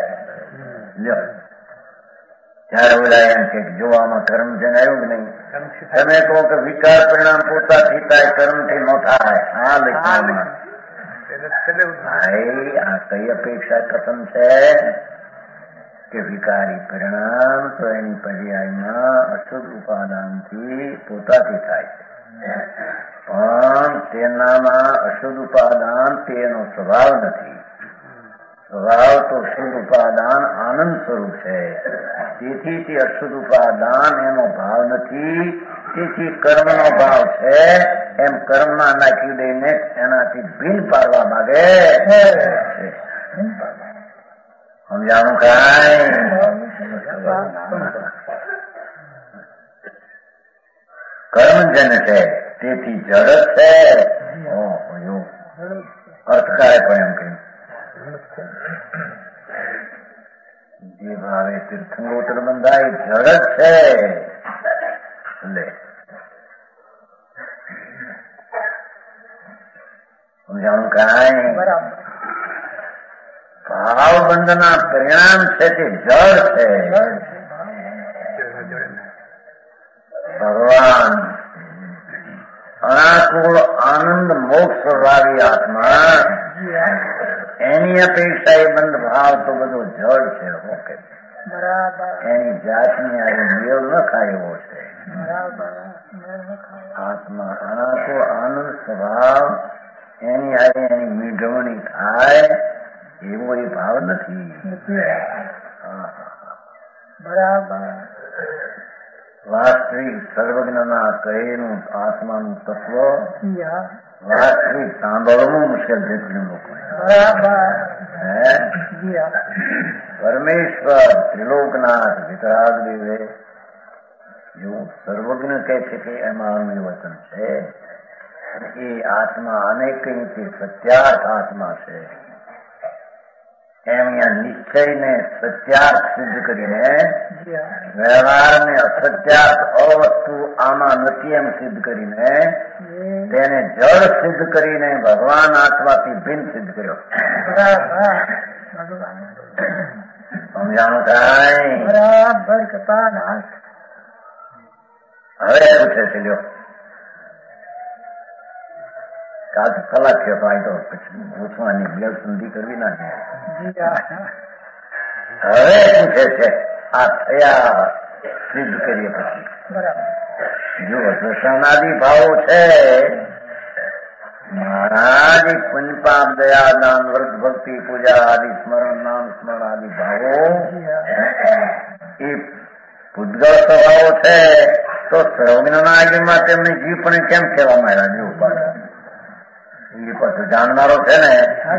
જયારે ઓલા એમ કે જોવામાં કર્મજન આવ્યું કે નહીં, તમે કહો કે વિકાર પરિણામ પોતાથી થાય કર્મથી ન થાય. હા લખ્યું ભાઈ આ કઈ અપેક્ષા કથન છે કે વિકારી પરિણામ તો એની પર્યાયમાં અશુદ્ધ ઉપાદાનથી પોતાથી થાય છે, પણ તેનામાં અશુદ્ધ ઉપાદાન તેનો સ્વભાવ નથી. સ્વભાવ તો શુદ્ધ ઉપાદાન આનંદ સ્વરૂપ છે. તેથી તે અશુદ્ધ ઉપાદાન એનો ભાવ નથી. તેથી કર્મનો ભાવ છે એમ કર્મમાં નાખી દઈને એનાથી ભિન્ન પાડવા માંગે. સમજાણું કાંઈ? કર્મજન છે તેથી જડ છે. અર્થકારે પણ એમ કહ્યું જે ભાવે તીર્થંગોતર બંધાય જડ છે. લે સમજાણું કાંઈ? ભાવ બંધના પરિણામ છે તે જળ છે. ભગવાન અનાકુળ આનંદ મોક્ષ સ્વભાવી આત્મા એની અપેક્ષા એ બંધ ભાવ તો બધો જળ છે. ઓકે એની જાતની આવી મેળ ન ખાય એવો છે. આત્મા અનાકુળ આનંદ સ્વભાવ એની આવી એની મીઢવણી થાય એવો એ ભાવ નથી. બરાબર વાસ્તવિક સર્વજ્ઞના કહેલું આત્માનું તત્વ વાસ્તવિક સાંભળવું મુશ્કેલ છે લોકોને. પરમેશ્વર ત્રિલોકનાથ વિતરાગ દેવે એવું સર્વજ્ઞ કહે છે કે એમાં વચન છે. એ આત્મા અનેક સત્યાર્થ આત્મા છે. એમ અહીંયા નિશ્ચયને સત્યાર્થ સિદ્ધ કરીને વ્યવહારને અસત્યાર્થ અવસ્તુ આમાં નથી એમ સિદ્ધ કરીને તેને જળ સિદ્ધ કરીને ભગવાન આત્માથી ભિન્ન સિદ્ધ કર્યો. સમજાણું કાંઈ? બરાબર કૃપા. હવે પૂછે છે લ્યો કાલ તો કલાક છે તો તો પછી પૂછવાની બે સંધિ કરવી ના. હવે પૂછે છે આ થયા સિદ્ધ કરીએ પછી જો દર્શનાદિ ભાવો છે મહારાજ પુણ્યપાપ દયા નામ વ્રત ભક્તિ પૂજા આદિ સ્મરણ નામ સ્મરણ આદિ ભાવો એ પૂતગળ સ્વભાવો છે. તો સર્વજ્ઞના આગળમાં તેમને જીવ પણ કેમ કહેવામાં આવ્યા? જીવ ઉપાડે એ પછી જાણનારો છે ને.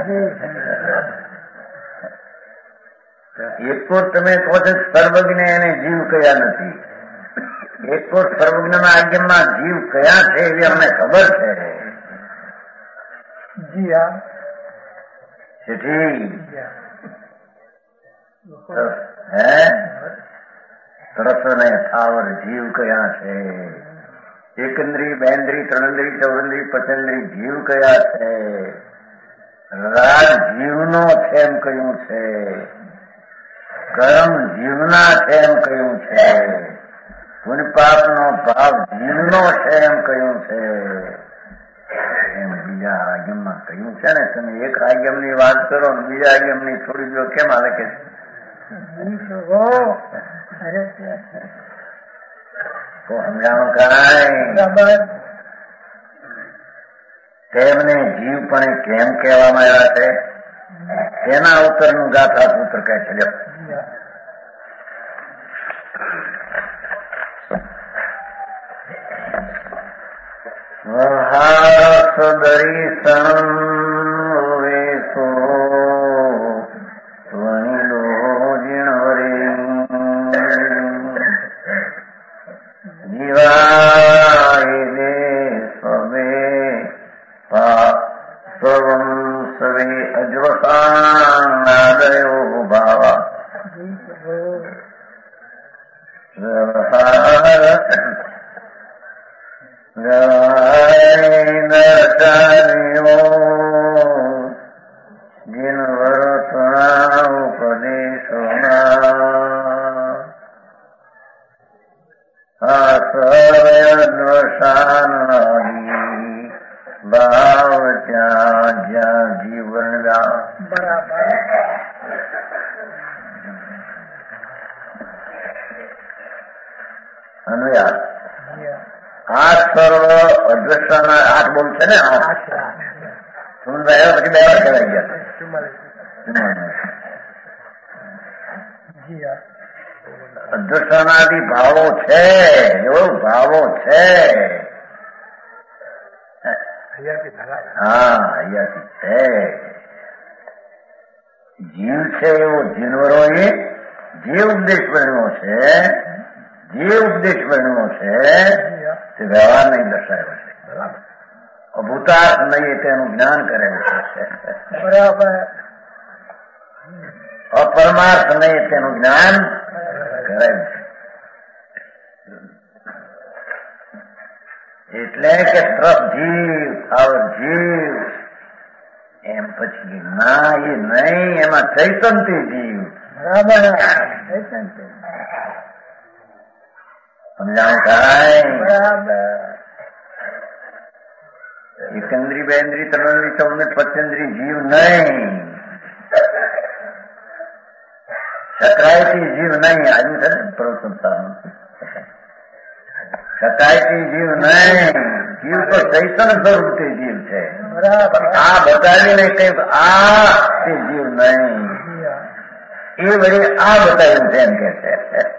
એક તો તમે કહો છો સર્વજ્ઞ એને જીવ કયા નથી. એક તો સર્વજ્ઞના આજ્ઞામાં જીવ કયા છે એવી અમને ખબર છે. જી હા હે સરસ ને થાવર જીવ કયા છે? એકંદ્રી બેન્દ્રી ત્રણેન્દ્રી ચૌરંદ્રી પચેન્દ્રી જીવ કયા છે? રાગ જીવનો છે એમ કહ્યું છે, કર્મ જીવના છે એમ કહ્યું છે, પુણ્ય પાપનો ભાવ જીવનો છે એમ કહ્યું છે. એમ બીજા આગમમાં કહ્યું છે ને. તમે એક આગમની વાત કરો ને બીજા આગમની થોડી જો કેમ હાલે કે સમજાણું કાંઈ તેમને જીવ પણ કેમ કહેવામાં આવ્યા છે તેના ઉત્તરનું ગાથા સૂત્ર કહે છે. દરીસણ વેસો વણીલો જીણવરે જીવાય દે સ્વે સ્વમ સ્વે અજ્વસાનાદયો ભાવા જીન વરસણા ઉપદેશોના આસવશાની ભાવ ત્યાં જ્યાં જીવન અનુયાદ આઠ સર્વ અદ્વૈતના આઠ બોલ છે ને. આઠ પછી બે વાર કહેવાય ગયા. અદ્વૈતનાદી ભાવો છે, એવો ભાવો છે. હા અહીંયાથી છે. જીવ છે એવો જીનવરો એ જે ઉપદેશ બન્યો છે, જે ઉપદેશ બન્યો છે તે વ્યવહાર નહીં દર્શાવ્યો છે. બરાબર. અભૂતાર્થ નહીં તેનું જ્ઞાન કરેલું છે. બરાબર. અપરમાર્થ નહીં તેનું જ્ઞાન કરેલું છે. એટલે કે તરફ જીવ આવો જીવ એમ પછી ના એ નહીં, એમાં ચૈતનથી જીવ. બરાબર. ચૈતનથી સમજાણું કાંઈ. બરાબર. એકંદ્રી બેન્દ્રી ત્રણેન્દ્રી ચૌદરી પચેન્દ્રી જીવ નહીં, સકાયથી જીવ નહીં. આવ્યું છે ને પ્રવચનતાનું. સકાયથી જીવ નહીં, જીવ તો ચૈતન સ્વરૂપથી જીવ છે. આ બતાવીને કઈ આ તે જીવ નહીં, એ વળી આ બતાવ્યું છે એમ કે છે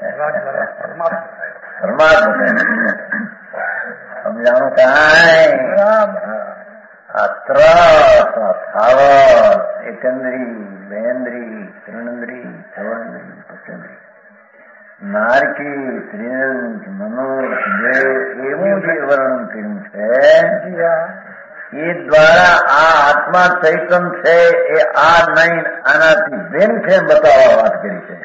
પરમાત્મા. સમજાણું કાંઈ. આ ત્રસ થાવત એકંદ્રી બેન્દ્રી ત્રિણેન્દ્રી ચૌન્દ્રી પચેન્દ્રી નારકી ત્રિનંદ મનોજ દેવ એવું જે વર્ણન કર્યું છે એ દ્વારા આ આત્મા ચૈતન છે એ આ નહીં આનાથી બેન છે બતાવવા વાત કરી છે.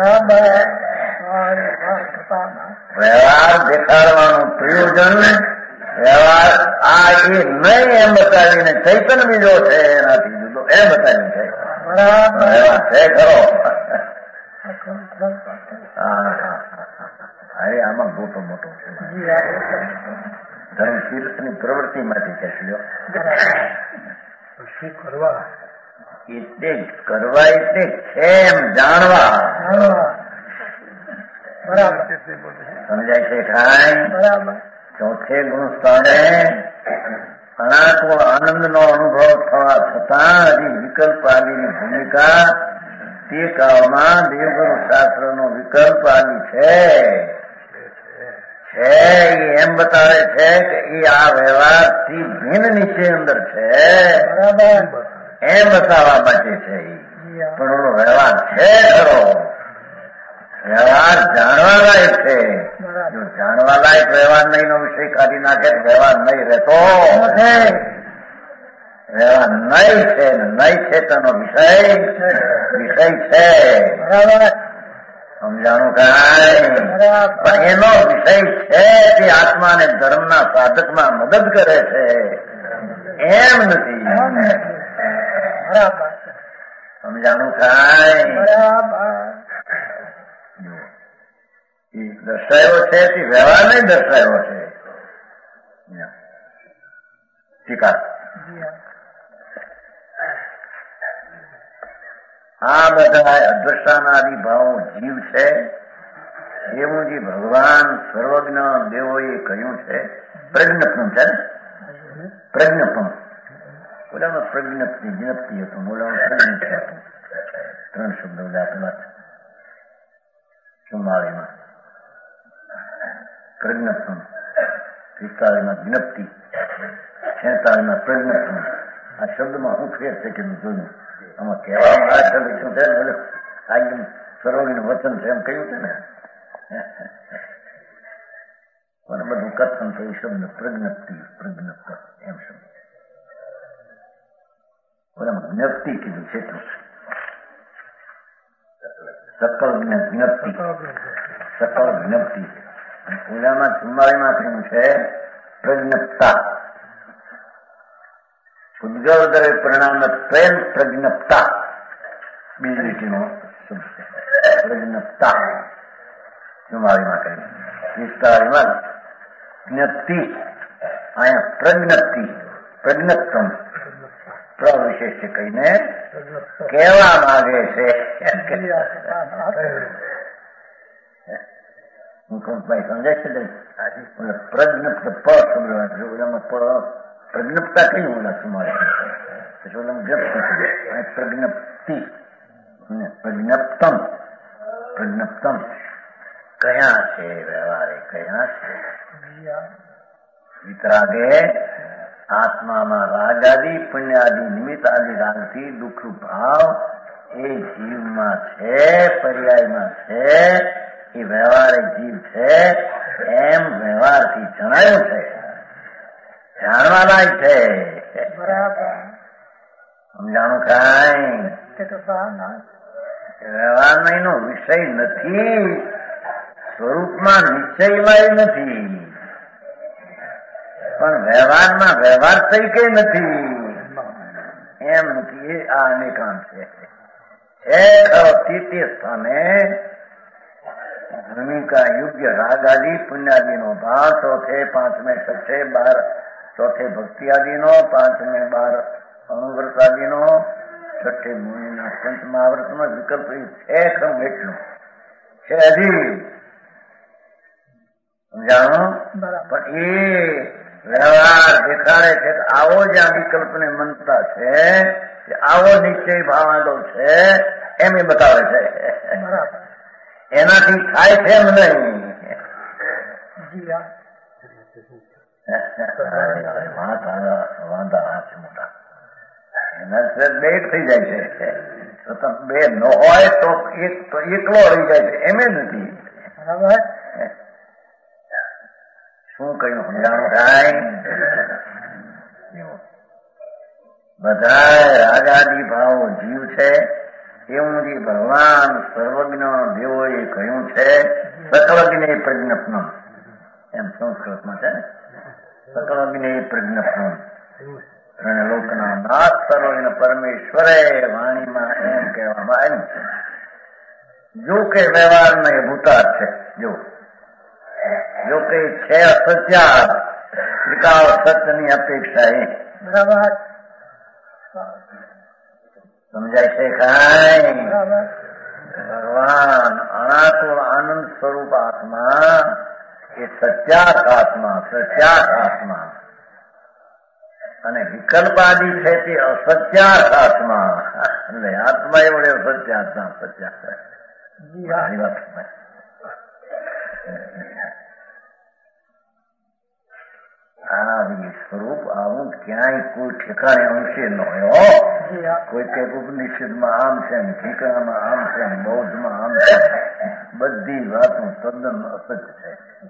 વ્યવહાર દેખાડવાનું પ્રયોજન વ્યવહાર આ એ નહીં એમ બતાવીને ચૈતન બીજો છે એનાથી જુદો એમ બતાવ્યું છે. વ્યવહાર છે ખરો. અરે આમાં મોટો મોટો છે ધર્મ તીર્થની પ્રવૃત્તિમાંથી કહેશો. શું કરવા એટલે કરવા એટલે છે એમ જાણવા. સમજાય છે કાંઈ. ચોથે ગુણ સ્થાને અનાત્મ આનંદ નો અનુભવ થવા છતાં હજી વિકલ્પ આદિની ભૂમિકા તે કાળમાં દેવગુરુ શાસ્ત્ર નો વિકલ્પ આદિ છે છે એમ બતાવે છે કે એ આ વ્યવહાર થી ભિન્ન નિશ્ચય અંદર છે એમ બતાવવા માટે છે. પણ ઓનો વ્યવહાર છે ખરો, વ્યવહાર જાણવા લાયક છે. જો જાણવા લાયક વ્યવહાર નહીં નો વિષય કાઢી નાખે તો વ્યવહાર નહીં રહેતો. વ્યવહાર નહીં છે ને નહીં છે તેનો વિષય વિષય છે. સમજાણું કાંઈ. પણ એનો વિષય છે તે આત્માને ધર્મના સાધકમાં મદદ કરે છે એમ નથી. બરાબર સમજાણું થાય? બરાબર એ દર્શાયો છે તે વ્યવહાર નહીં દર્શાયો છે. ટીકા આ બધા અદ્રષ્ટાનાદિ ભાવો જીવ છે એવું જે ભગવાન સર્વજ્ઞ દેવોએ કહ્યું છે. પ્રજ્ઞપનું છે ને, પ્રજ્ઞપમ. ઓલામાં પ્રજ્ઞપ્તિ જ્ઞપ્તિ હતું, ઓલામાં પ્રજ્ઞપ્તિ હતું. ત્રણ શબ્દો દાખલા ચુમ્માળીમાં પ્રજ્ઞપમ, પિસ્તાળીમાં જ્ઞપ્તિ, છેતાળીમાં પ્રજ્ઞપમ. આ શબ્દમાં હું ફેર છે કે જોયું આમાં કહેવામાં આ શબ્દ શું છે ને, આજનું સર્વજ્ઞ વચન છે એમ કહ્યું છે ને, પણ બધું કથન થયું શબ્દ પ્રજ્ઞપ્તિ પ્રજ્ઞપ્ત એમ શબ્દ. બરાબર જ્ઞપ્તિ કીધું છે એટલું. સકલ જ્ઞપ્તિ, સકલ જ્ઞપ્તિ. ઓલામાં ચુમ્માળીમાં કહ્યું છે પ્રજ્ઞપ્તા. ઉદ્ગલ દરે પરિણામ પ્રેમ પ્રજ્ઞપ્તા બીજી લીટીનો શબ્દ છે. પ્રજ્ઞપ્તા ચુમ્માળીમાં કહ્યું. વિસ્તારીમાં જ્ઞપ્તિ, અહીંયા પ્રજ્ઞપ્તિ પ્રજ્ઞપ્તમ પ્રવિશેષ કહીને કહેવા માંગે છે. ભાઈ સમજાય છે પ્રજ્ઞપ્ત પ શબ્દ પ્રજ્ઞપ્તા કઈ ઓલા સુમારે પ્રજ્ઞપ્તિ પ્રજ્ઞપ્તમ પ્રજ્ઞપ્તમ કયા છે વ્યવહારે કયા છે. વિતરાગે આત્મામાં રાગ આદિ પુણ્ય આદિ નિમિત્ત આદિ રાગથી દુઃખ ભાવ એ જીવમાં છે, પર્યાયમાં છે, એ વ્યવહારે જીવ છે એમ વ્યવહારથી જણાયું છે, જાણવા લાયક છે. સમજાણું કાંઈ? વ્યવહારમાં એનો વિષય નથી, સ્વરૂપમાં નિશ્ચયમાં નથી, પણ વ્યવહારમાં વ્યવહાર થઈ કે નથી એમ નથી. આ અનેકાંત છે. તૃતીય સ્થાને ભૂમિકા યોગ્ય રાગ આદિ પુણ્યાદિ નો ભાવ, ચોથે પાંચમે છઠ્ઠે બાર ચોથે ભક્તિ આદિ નો, પાંચમે બાર અનુવ્રત આદિ નો, છઠ્ઠે મુનિના પંચમહાવ્રતમાં વિકલ્પ છે ખમ એટલું છે હજી. સમજાણું? પણ એ વ્યવહાર દેખાડે છે કે આવો જ્યાં વિકલ્પને મનતા છે, આવો નિશ્ચય ભાવાદો છે એમ એ બતાવે છે. એનાથી થાય છે એમ નહીં. વાંધા હાથ મોટા એના બે થઈ જાય છે. બે ન હોય તો એક તો એકલો રહી જાય છે એમ નથી. શું કહ્યું સમજાણું થાય? બધા રાગાદી ભાવો જીવ છે એવું જે ભગવાન સર્વજ્ઞ દેવોએ કહ્યું છે. સકલજ્ઞ પ્રજ્ઞપ્ન એમ સંસ્કૃતમાં છે ને, સકલજ્ઞ પ્રજ્ઞપ્ન ત્રણ લોકના નાથ સર્વજ્ઞ પરમેશ્વરે વાણીમાં એમ કહેવામાં આવ્યું છે. જો કે વ્યવહારના એ ભૂતાર્થ છે, જો જો કે છે અસત્યા વિકાસ સત્યની અપેક્ષા એ બરાબર સમજાય છે કાંઈ? ભગવાન અનાકુળ આનંદ સ્વરૂપ આત્મા એ સત્યાર્થ આત્મા, સત્યાર્થ આત્મા, અને વિકલ્પાદી છે તે અસત્યાર્થ આત્મા. એટલે આત્મા એ વડે સત્યાર્થના સત્યાર્થ આ સ્વરૂપ આવું ક્યાંય કોઈ ઠેકાણે અંશે ન હોય. કોઈ કઈક ઉપનિષદમાં આમ છે, ઠીકરામાં આમ છે, બૌદ્ધમાં આમ છે, બધી વાતો તદ્દન અસત્ય છે.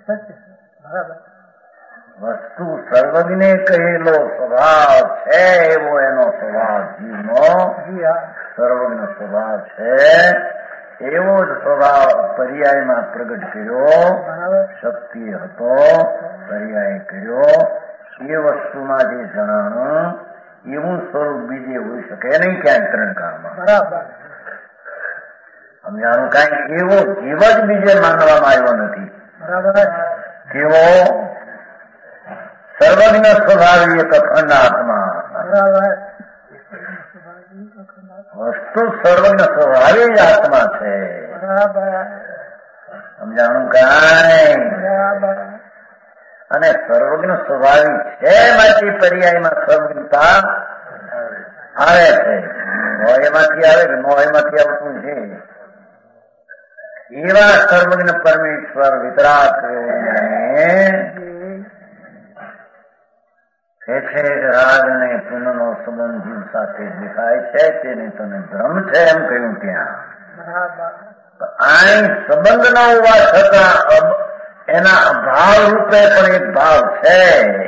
વસ્તુ સર્વજ્ઞે કહેલો સ્વભાવ છે એવો એનો સ્વભાવ જીવનો સર્વજ્ઞ સ્વભાવ છે. એવો જ સ્વભાવ પર્યાયમાં પ્રગટ કર્યો, શક્તિ હતો પર્યાય કર્યો. એ વસ્તુમાં જે જણાણું એવું સ્વરૂપ બીજે હોઈ શકે નહીં ક્યાંય ત્રણ કાળમાં. બરાબર. સમજાણું? કાંઈ એવો જીવ જ બીજે માનવામાં આવ્યો નથી. બરાબર. કેવો? સર્વજ્ઞ સ્વભાવી એક અખંડ આત્મા. બરાબર. વસ્તુ સર્વજ્ઞ સ્વભાવી જ આત્મા છે. બરાબર. સમજાણું? કાંઈ. બરાબર. અને સર્વજ્ઞ સ્વભાવી છે માટે પર્યાયમાં સર્વજ્ઞતા આવે છે. નો એમાંથી આવે કે નો એમાંથી આવતું છે. એવા સર્વજ્ઞ પરમેશ્વર વિતરાગ કે છે રાગ અને પુનઃનો સંબંધ જીવ સાથે દેખાય છે તેને તને ભ્રમ છે એમ કહ્યું ત્યાં. આ સંબંધ ન હોવા છતાં એના અભાવ રૂપે પણ એક ભાવ છે.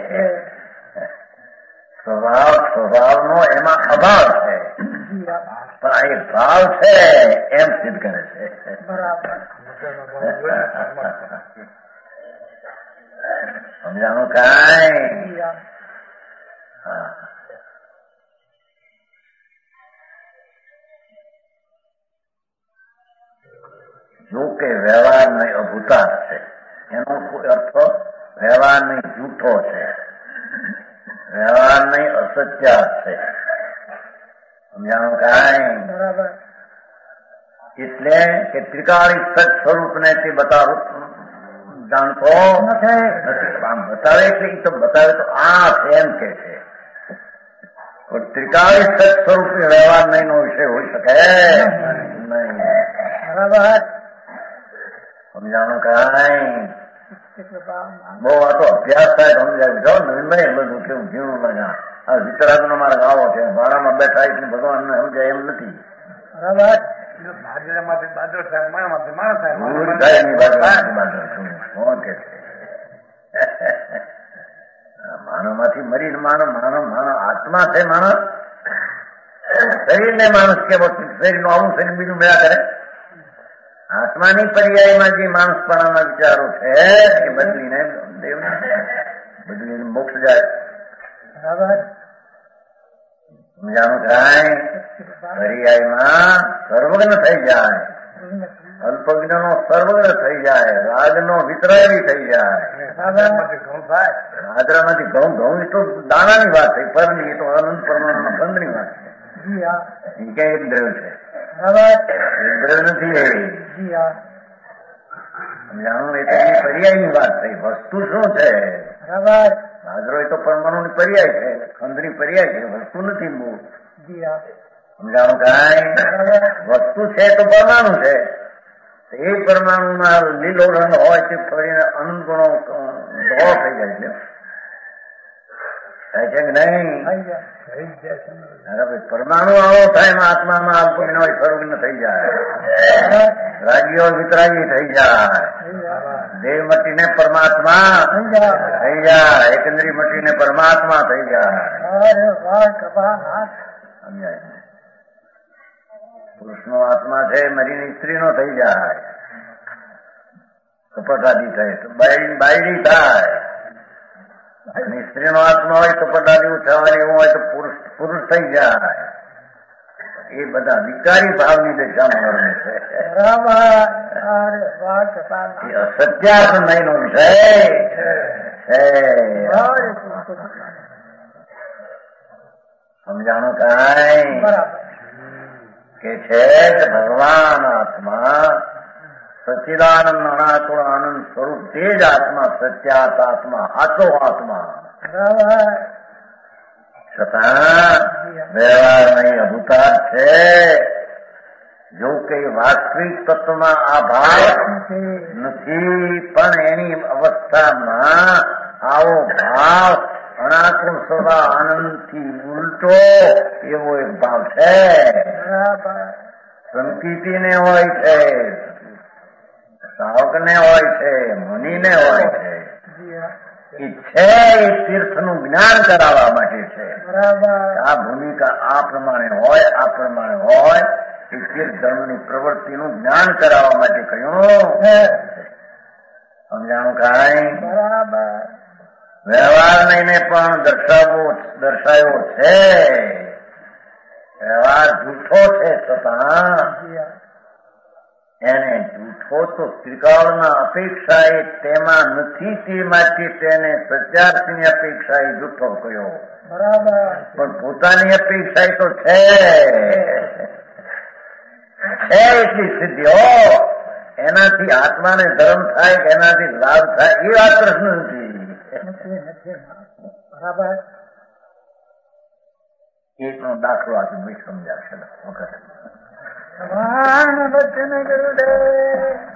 સ્વભાવ સ્વભાવનો એમાં અભાવ છે પણ આ એક ભાવ છે એમ સિદ્ધ કરે છે. સમજાણું? કાંઈ. હા. જો કે વ્યવહાર નહીં અભૂતાર છે એનો કોઈ અર્થ વ્યવહાર નહીં જૂઠો છે, વ્યવહાર નહીં અસત્યાર છે. સમજાણું? કાંઈ. બરાબર. એટલે કે ત્રિકાળી સત સ્વરૂપને તે બતાવું જાણતો નથી. આમ બતાવે એટલે એ તો બતાવે તો આ છે એમ કે છે. પણ ત્રિકાળી સત સ્વરૂપ વ્યવહાર નહીં નો વિષય હોઈ શકે નહીં. બરાબર. સમજાણું? કાંઈ. બહુ આ તો અભ્યાસ થાય સમજાય જો નિર્ણય બધું કેવું જીવનું લાગ્યા. આ વિતરાગ નો મારા ગાવો છે ભાડામાં બેઠા એટલે ભગવાનને સમજાય એમ નથી. બરાબર. માનવ માંથી મરી માનો માનો માનો આત્મા છે. માણસ શરીર ને માણસ કેવો શરીર નું આવું શરીર બીજું મેળા કરે. આત્માની પર્યાયમાં જે માણસપણાના વિચારો છે એ બદલીને દેવ બદલીને મોક્ષ જાય. બરાબર. સમજાણું? કાંઈ. પર્યાયમાં સર્વજ્ઞ થઈ જાય, અલ્પજ્ઞ નો સર્વજ્ઞ થઈ જાય, રાગ નો વિતરાય થઈ જાય. રાજરામાંથી ઘઉં ઘઉં એ તો દાણાની વાત થઈ, પરની એ તો અનંત પ્રમાણમાં બંધની વાત છે. એ ક્યાં એક દ્રવ્ય છે? એક દ્રવ્ય નથી. સમજાણું? એ તો પર્યાયની વાત થઈ. વસ્તુ શું છે? હાજરો એ તો પરમાણુ ની પર્યાય છે, ખંડની પર્યાય છે, વસ્તુ નથી. બહુ સમજાણું? કાંઈ. વસ્તુ છે તો પરમાણુ છે. એ પરમાણુમાં લીલો રંગ હોય તે ફરીને અનંત ગુણો ધોળો થઈ જાય છે. થાય છે કે નહીં? પરમાણુ આવો થાય એમાં આત્મામાં અલ્પજ્ઞ હોય સર્વજ્ઞ થઈ જાય, રાગી હોય વિતરાગી થઈ જાય, દેવ મટીને પરમાત્મા થઈ જાય, એકંદરી મટીને પરમાત્મા થઈ જાય. સમજાય? પુરુષ નો આત્મા છે મરીને સ્ત્રી નો થઈ જાય, કપટાદી થાય તો બાયડી થાય. અને સ્ત્રી નો આત્મા હોય તો કપટાદી થવાની એવું હોય તો પુરુષ પુરુષ થઈ જાય. એ બધા વિકારી ભાવની દશામાં વર્ણે છે. એ અસત્યાર્થ નહીં નો વિષય છે. સમજાણું? કાંઈ. કે છે કે ભગવાન આત્મા સચિદાનંદ અનાતુર આનંદ સ્વરૂપ તે જ આત્મા સત્યાર્થ આત્મા આચો આત્મા છતાં વ્યવહાર નહીં અભૂતાર છે. જો કે વાસ્તવિક તત્વમાં આ ભાવ નથી પણ એની અવસ્થામાં આવો ભાવ અનાતુર સદા આનંદ થી ઉલટો એવો એક ભાવ છે. સંકિતિ ને હોય છે, સાવક ને હોય છે, મુનિ ને હોય છે. એ છે એ તીર્થ નું જ્ઞાન કરાવવા માટે છે. આ ભૂમિકા આ પ્રમાણે હોય આ પ્રમાણે હોય એ તીર્થ ધર્મની પ્રવૃત્તિનું જ્ઞાન કરાવવા માટે કહ્યું. સમજાણું? કાંઈ. વ્યવહારને પણ દર્શાવવો દર્શાવ્યો છે. વ્યવહાર જૂઠો છે છતાં એને જૂઠો તો ત્રિકાળના અપેક્ષા એ તેમાં નથી, તે માટે તેને સત્યાર્થની અપેક્ષા એ જૂઠો કહ્યો. બરાબર. પણ પોતાની અપેક્ષા તો છે છે એટલી સિદ્ધિઓ, એનાથી આત્માને ધર્મ થાય કે એનાથી લાભ થાય એ વાત પ્રશ્ન નથી. નથી નથી બરાબર. એકનો દાખલો આપી સમજાવશે વખત. ભગવાન વચન ગુરુદેવ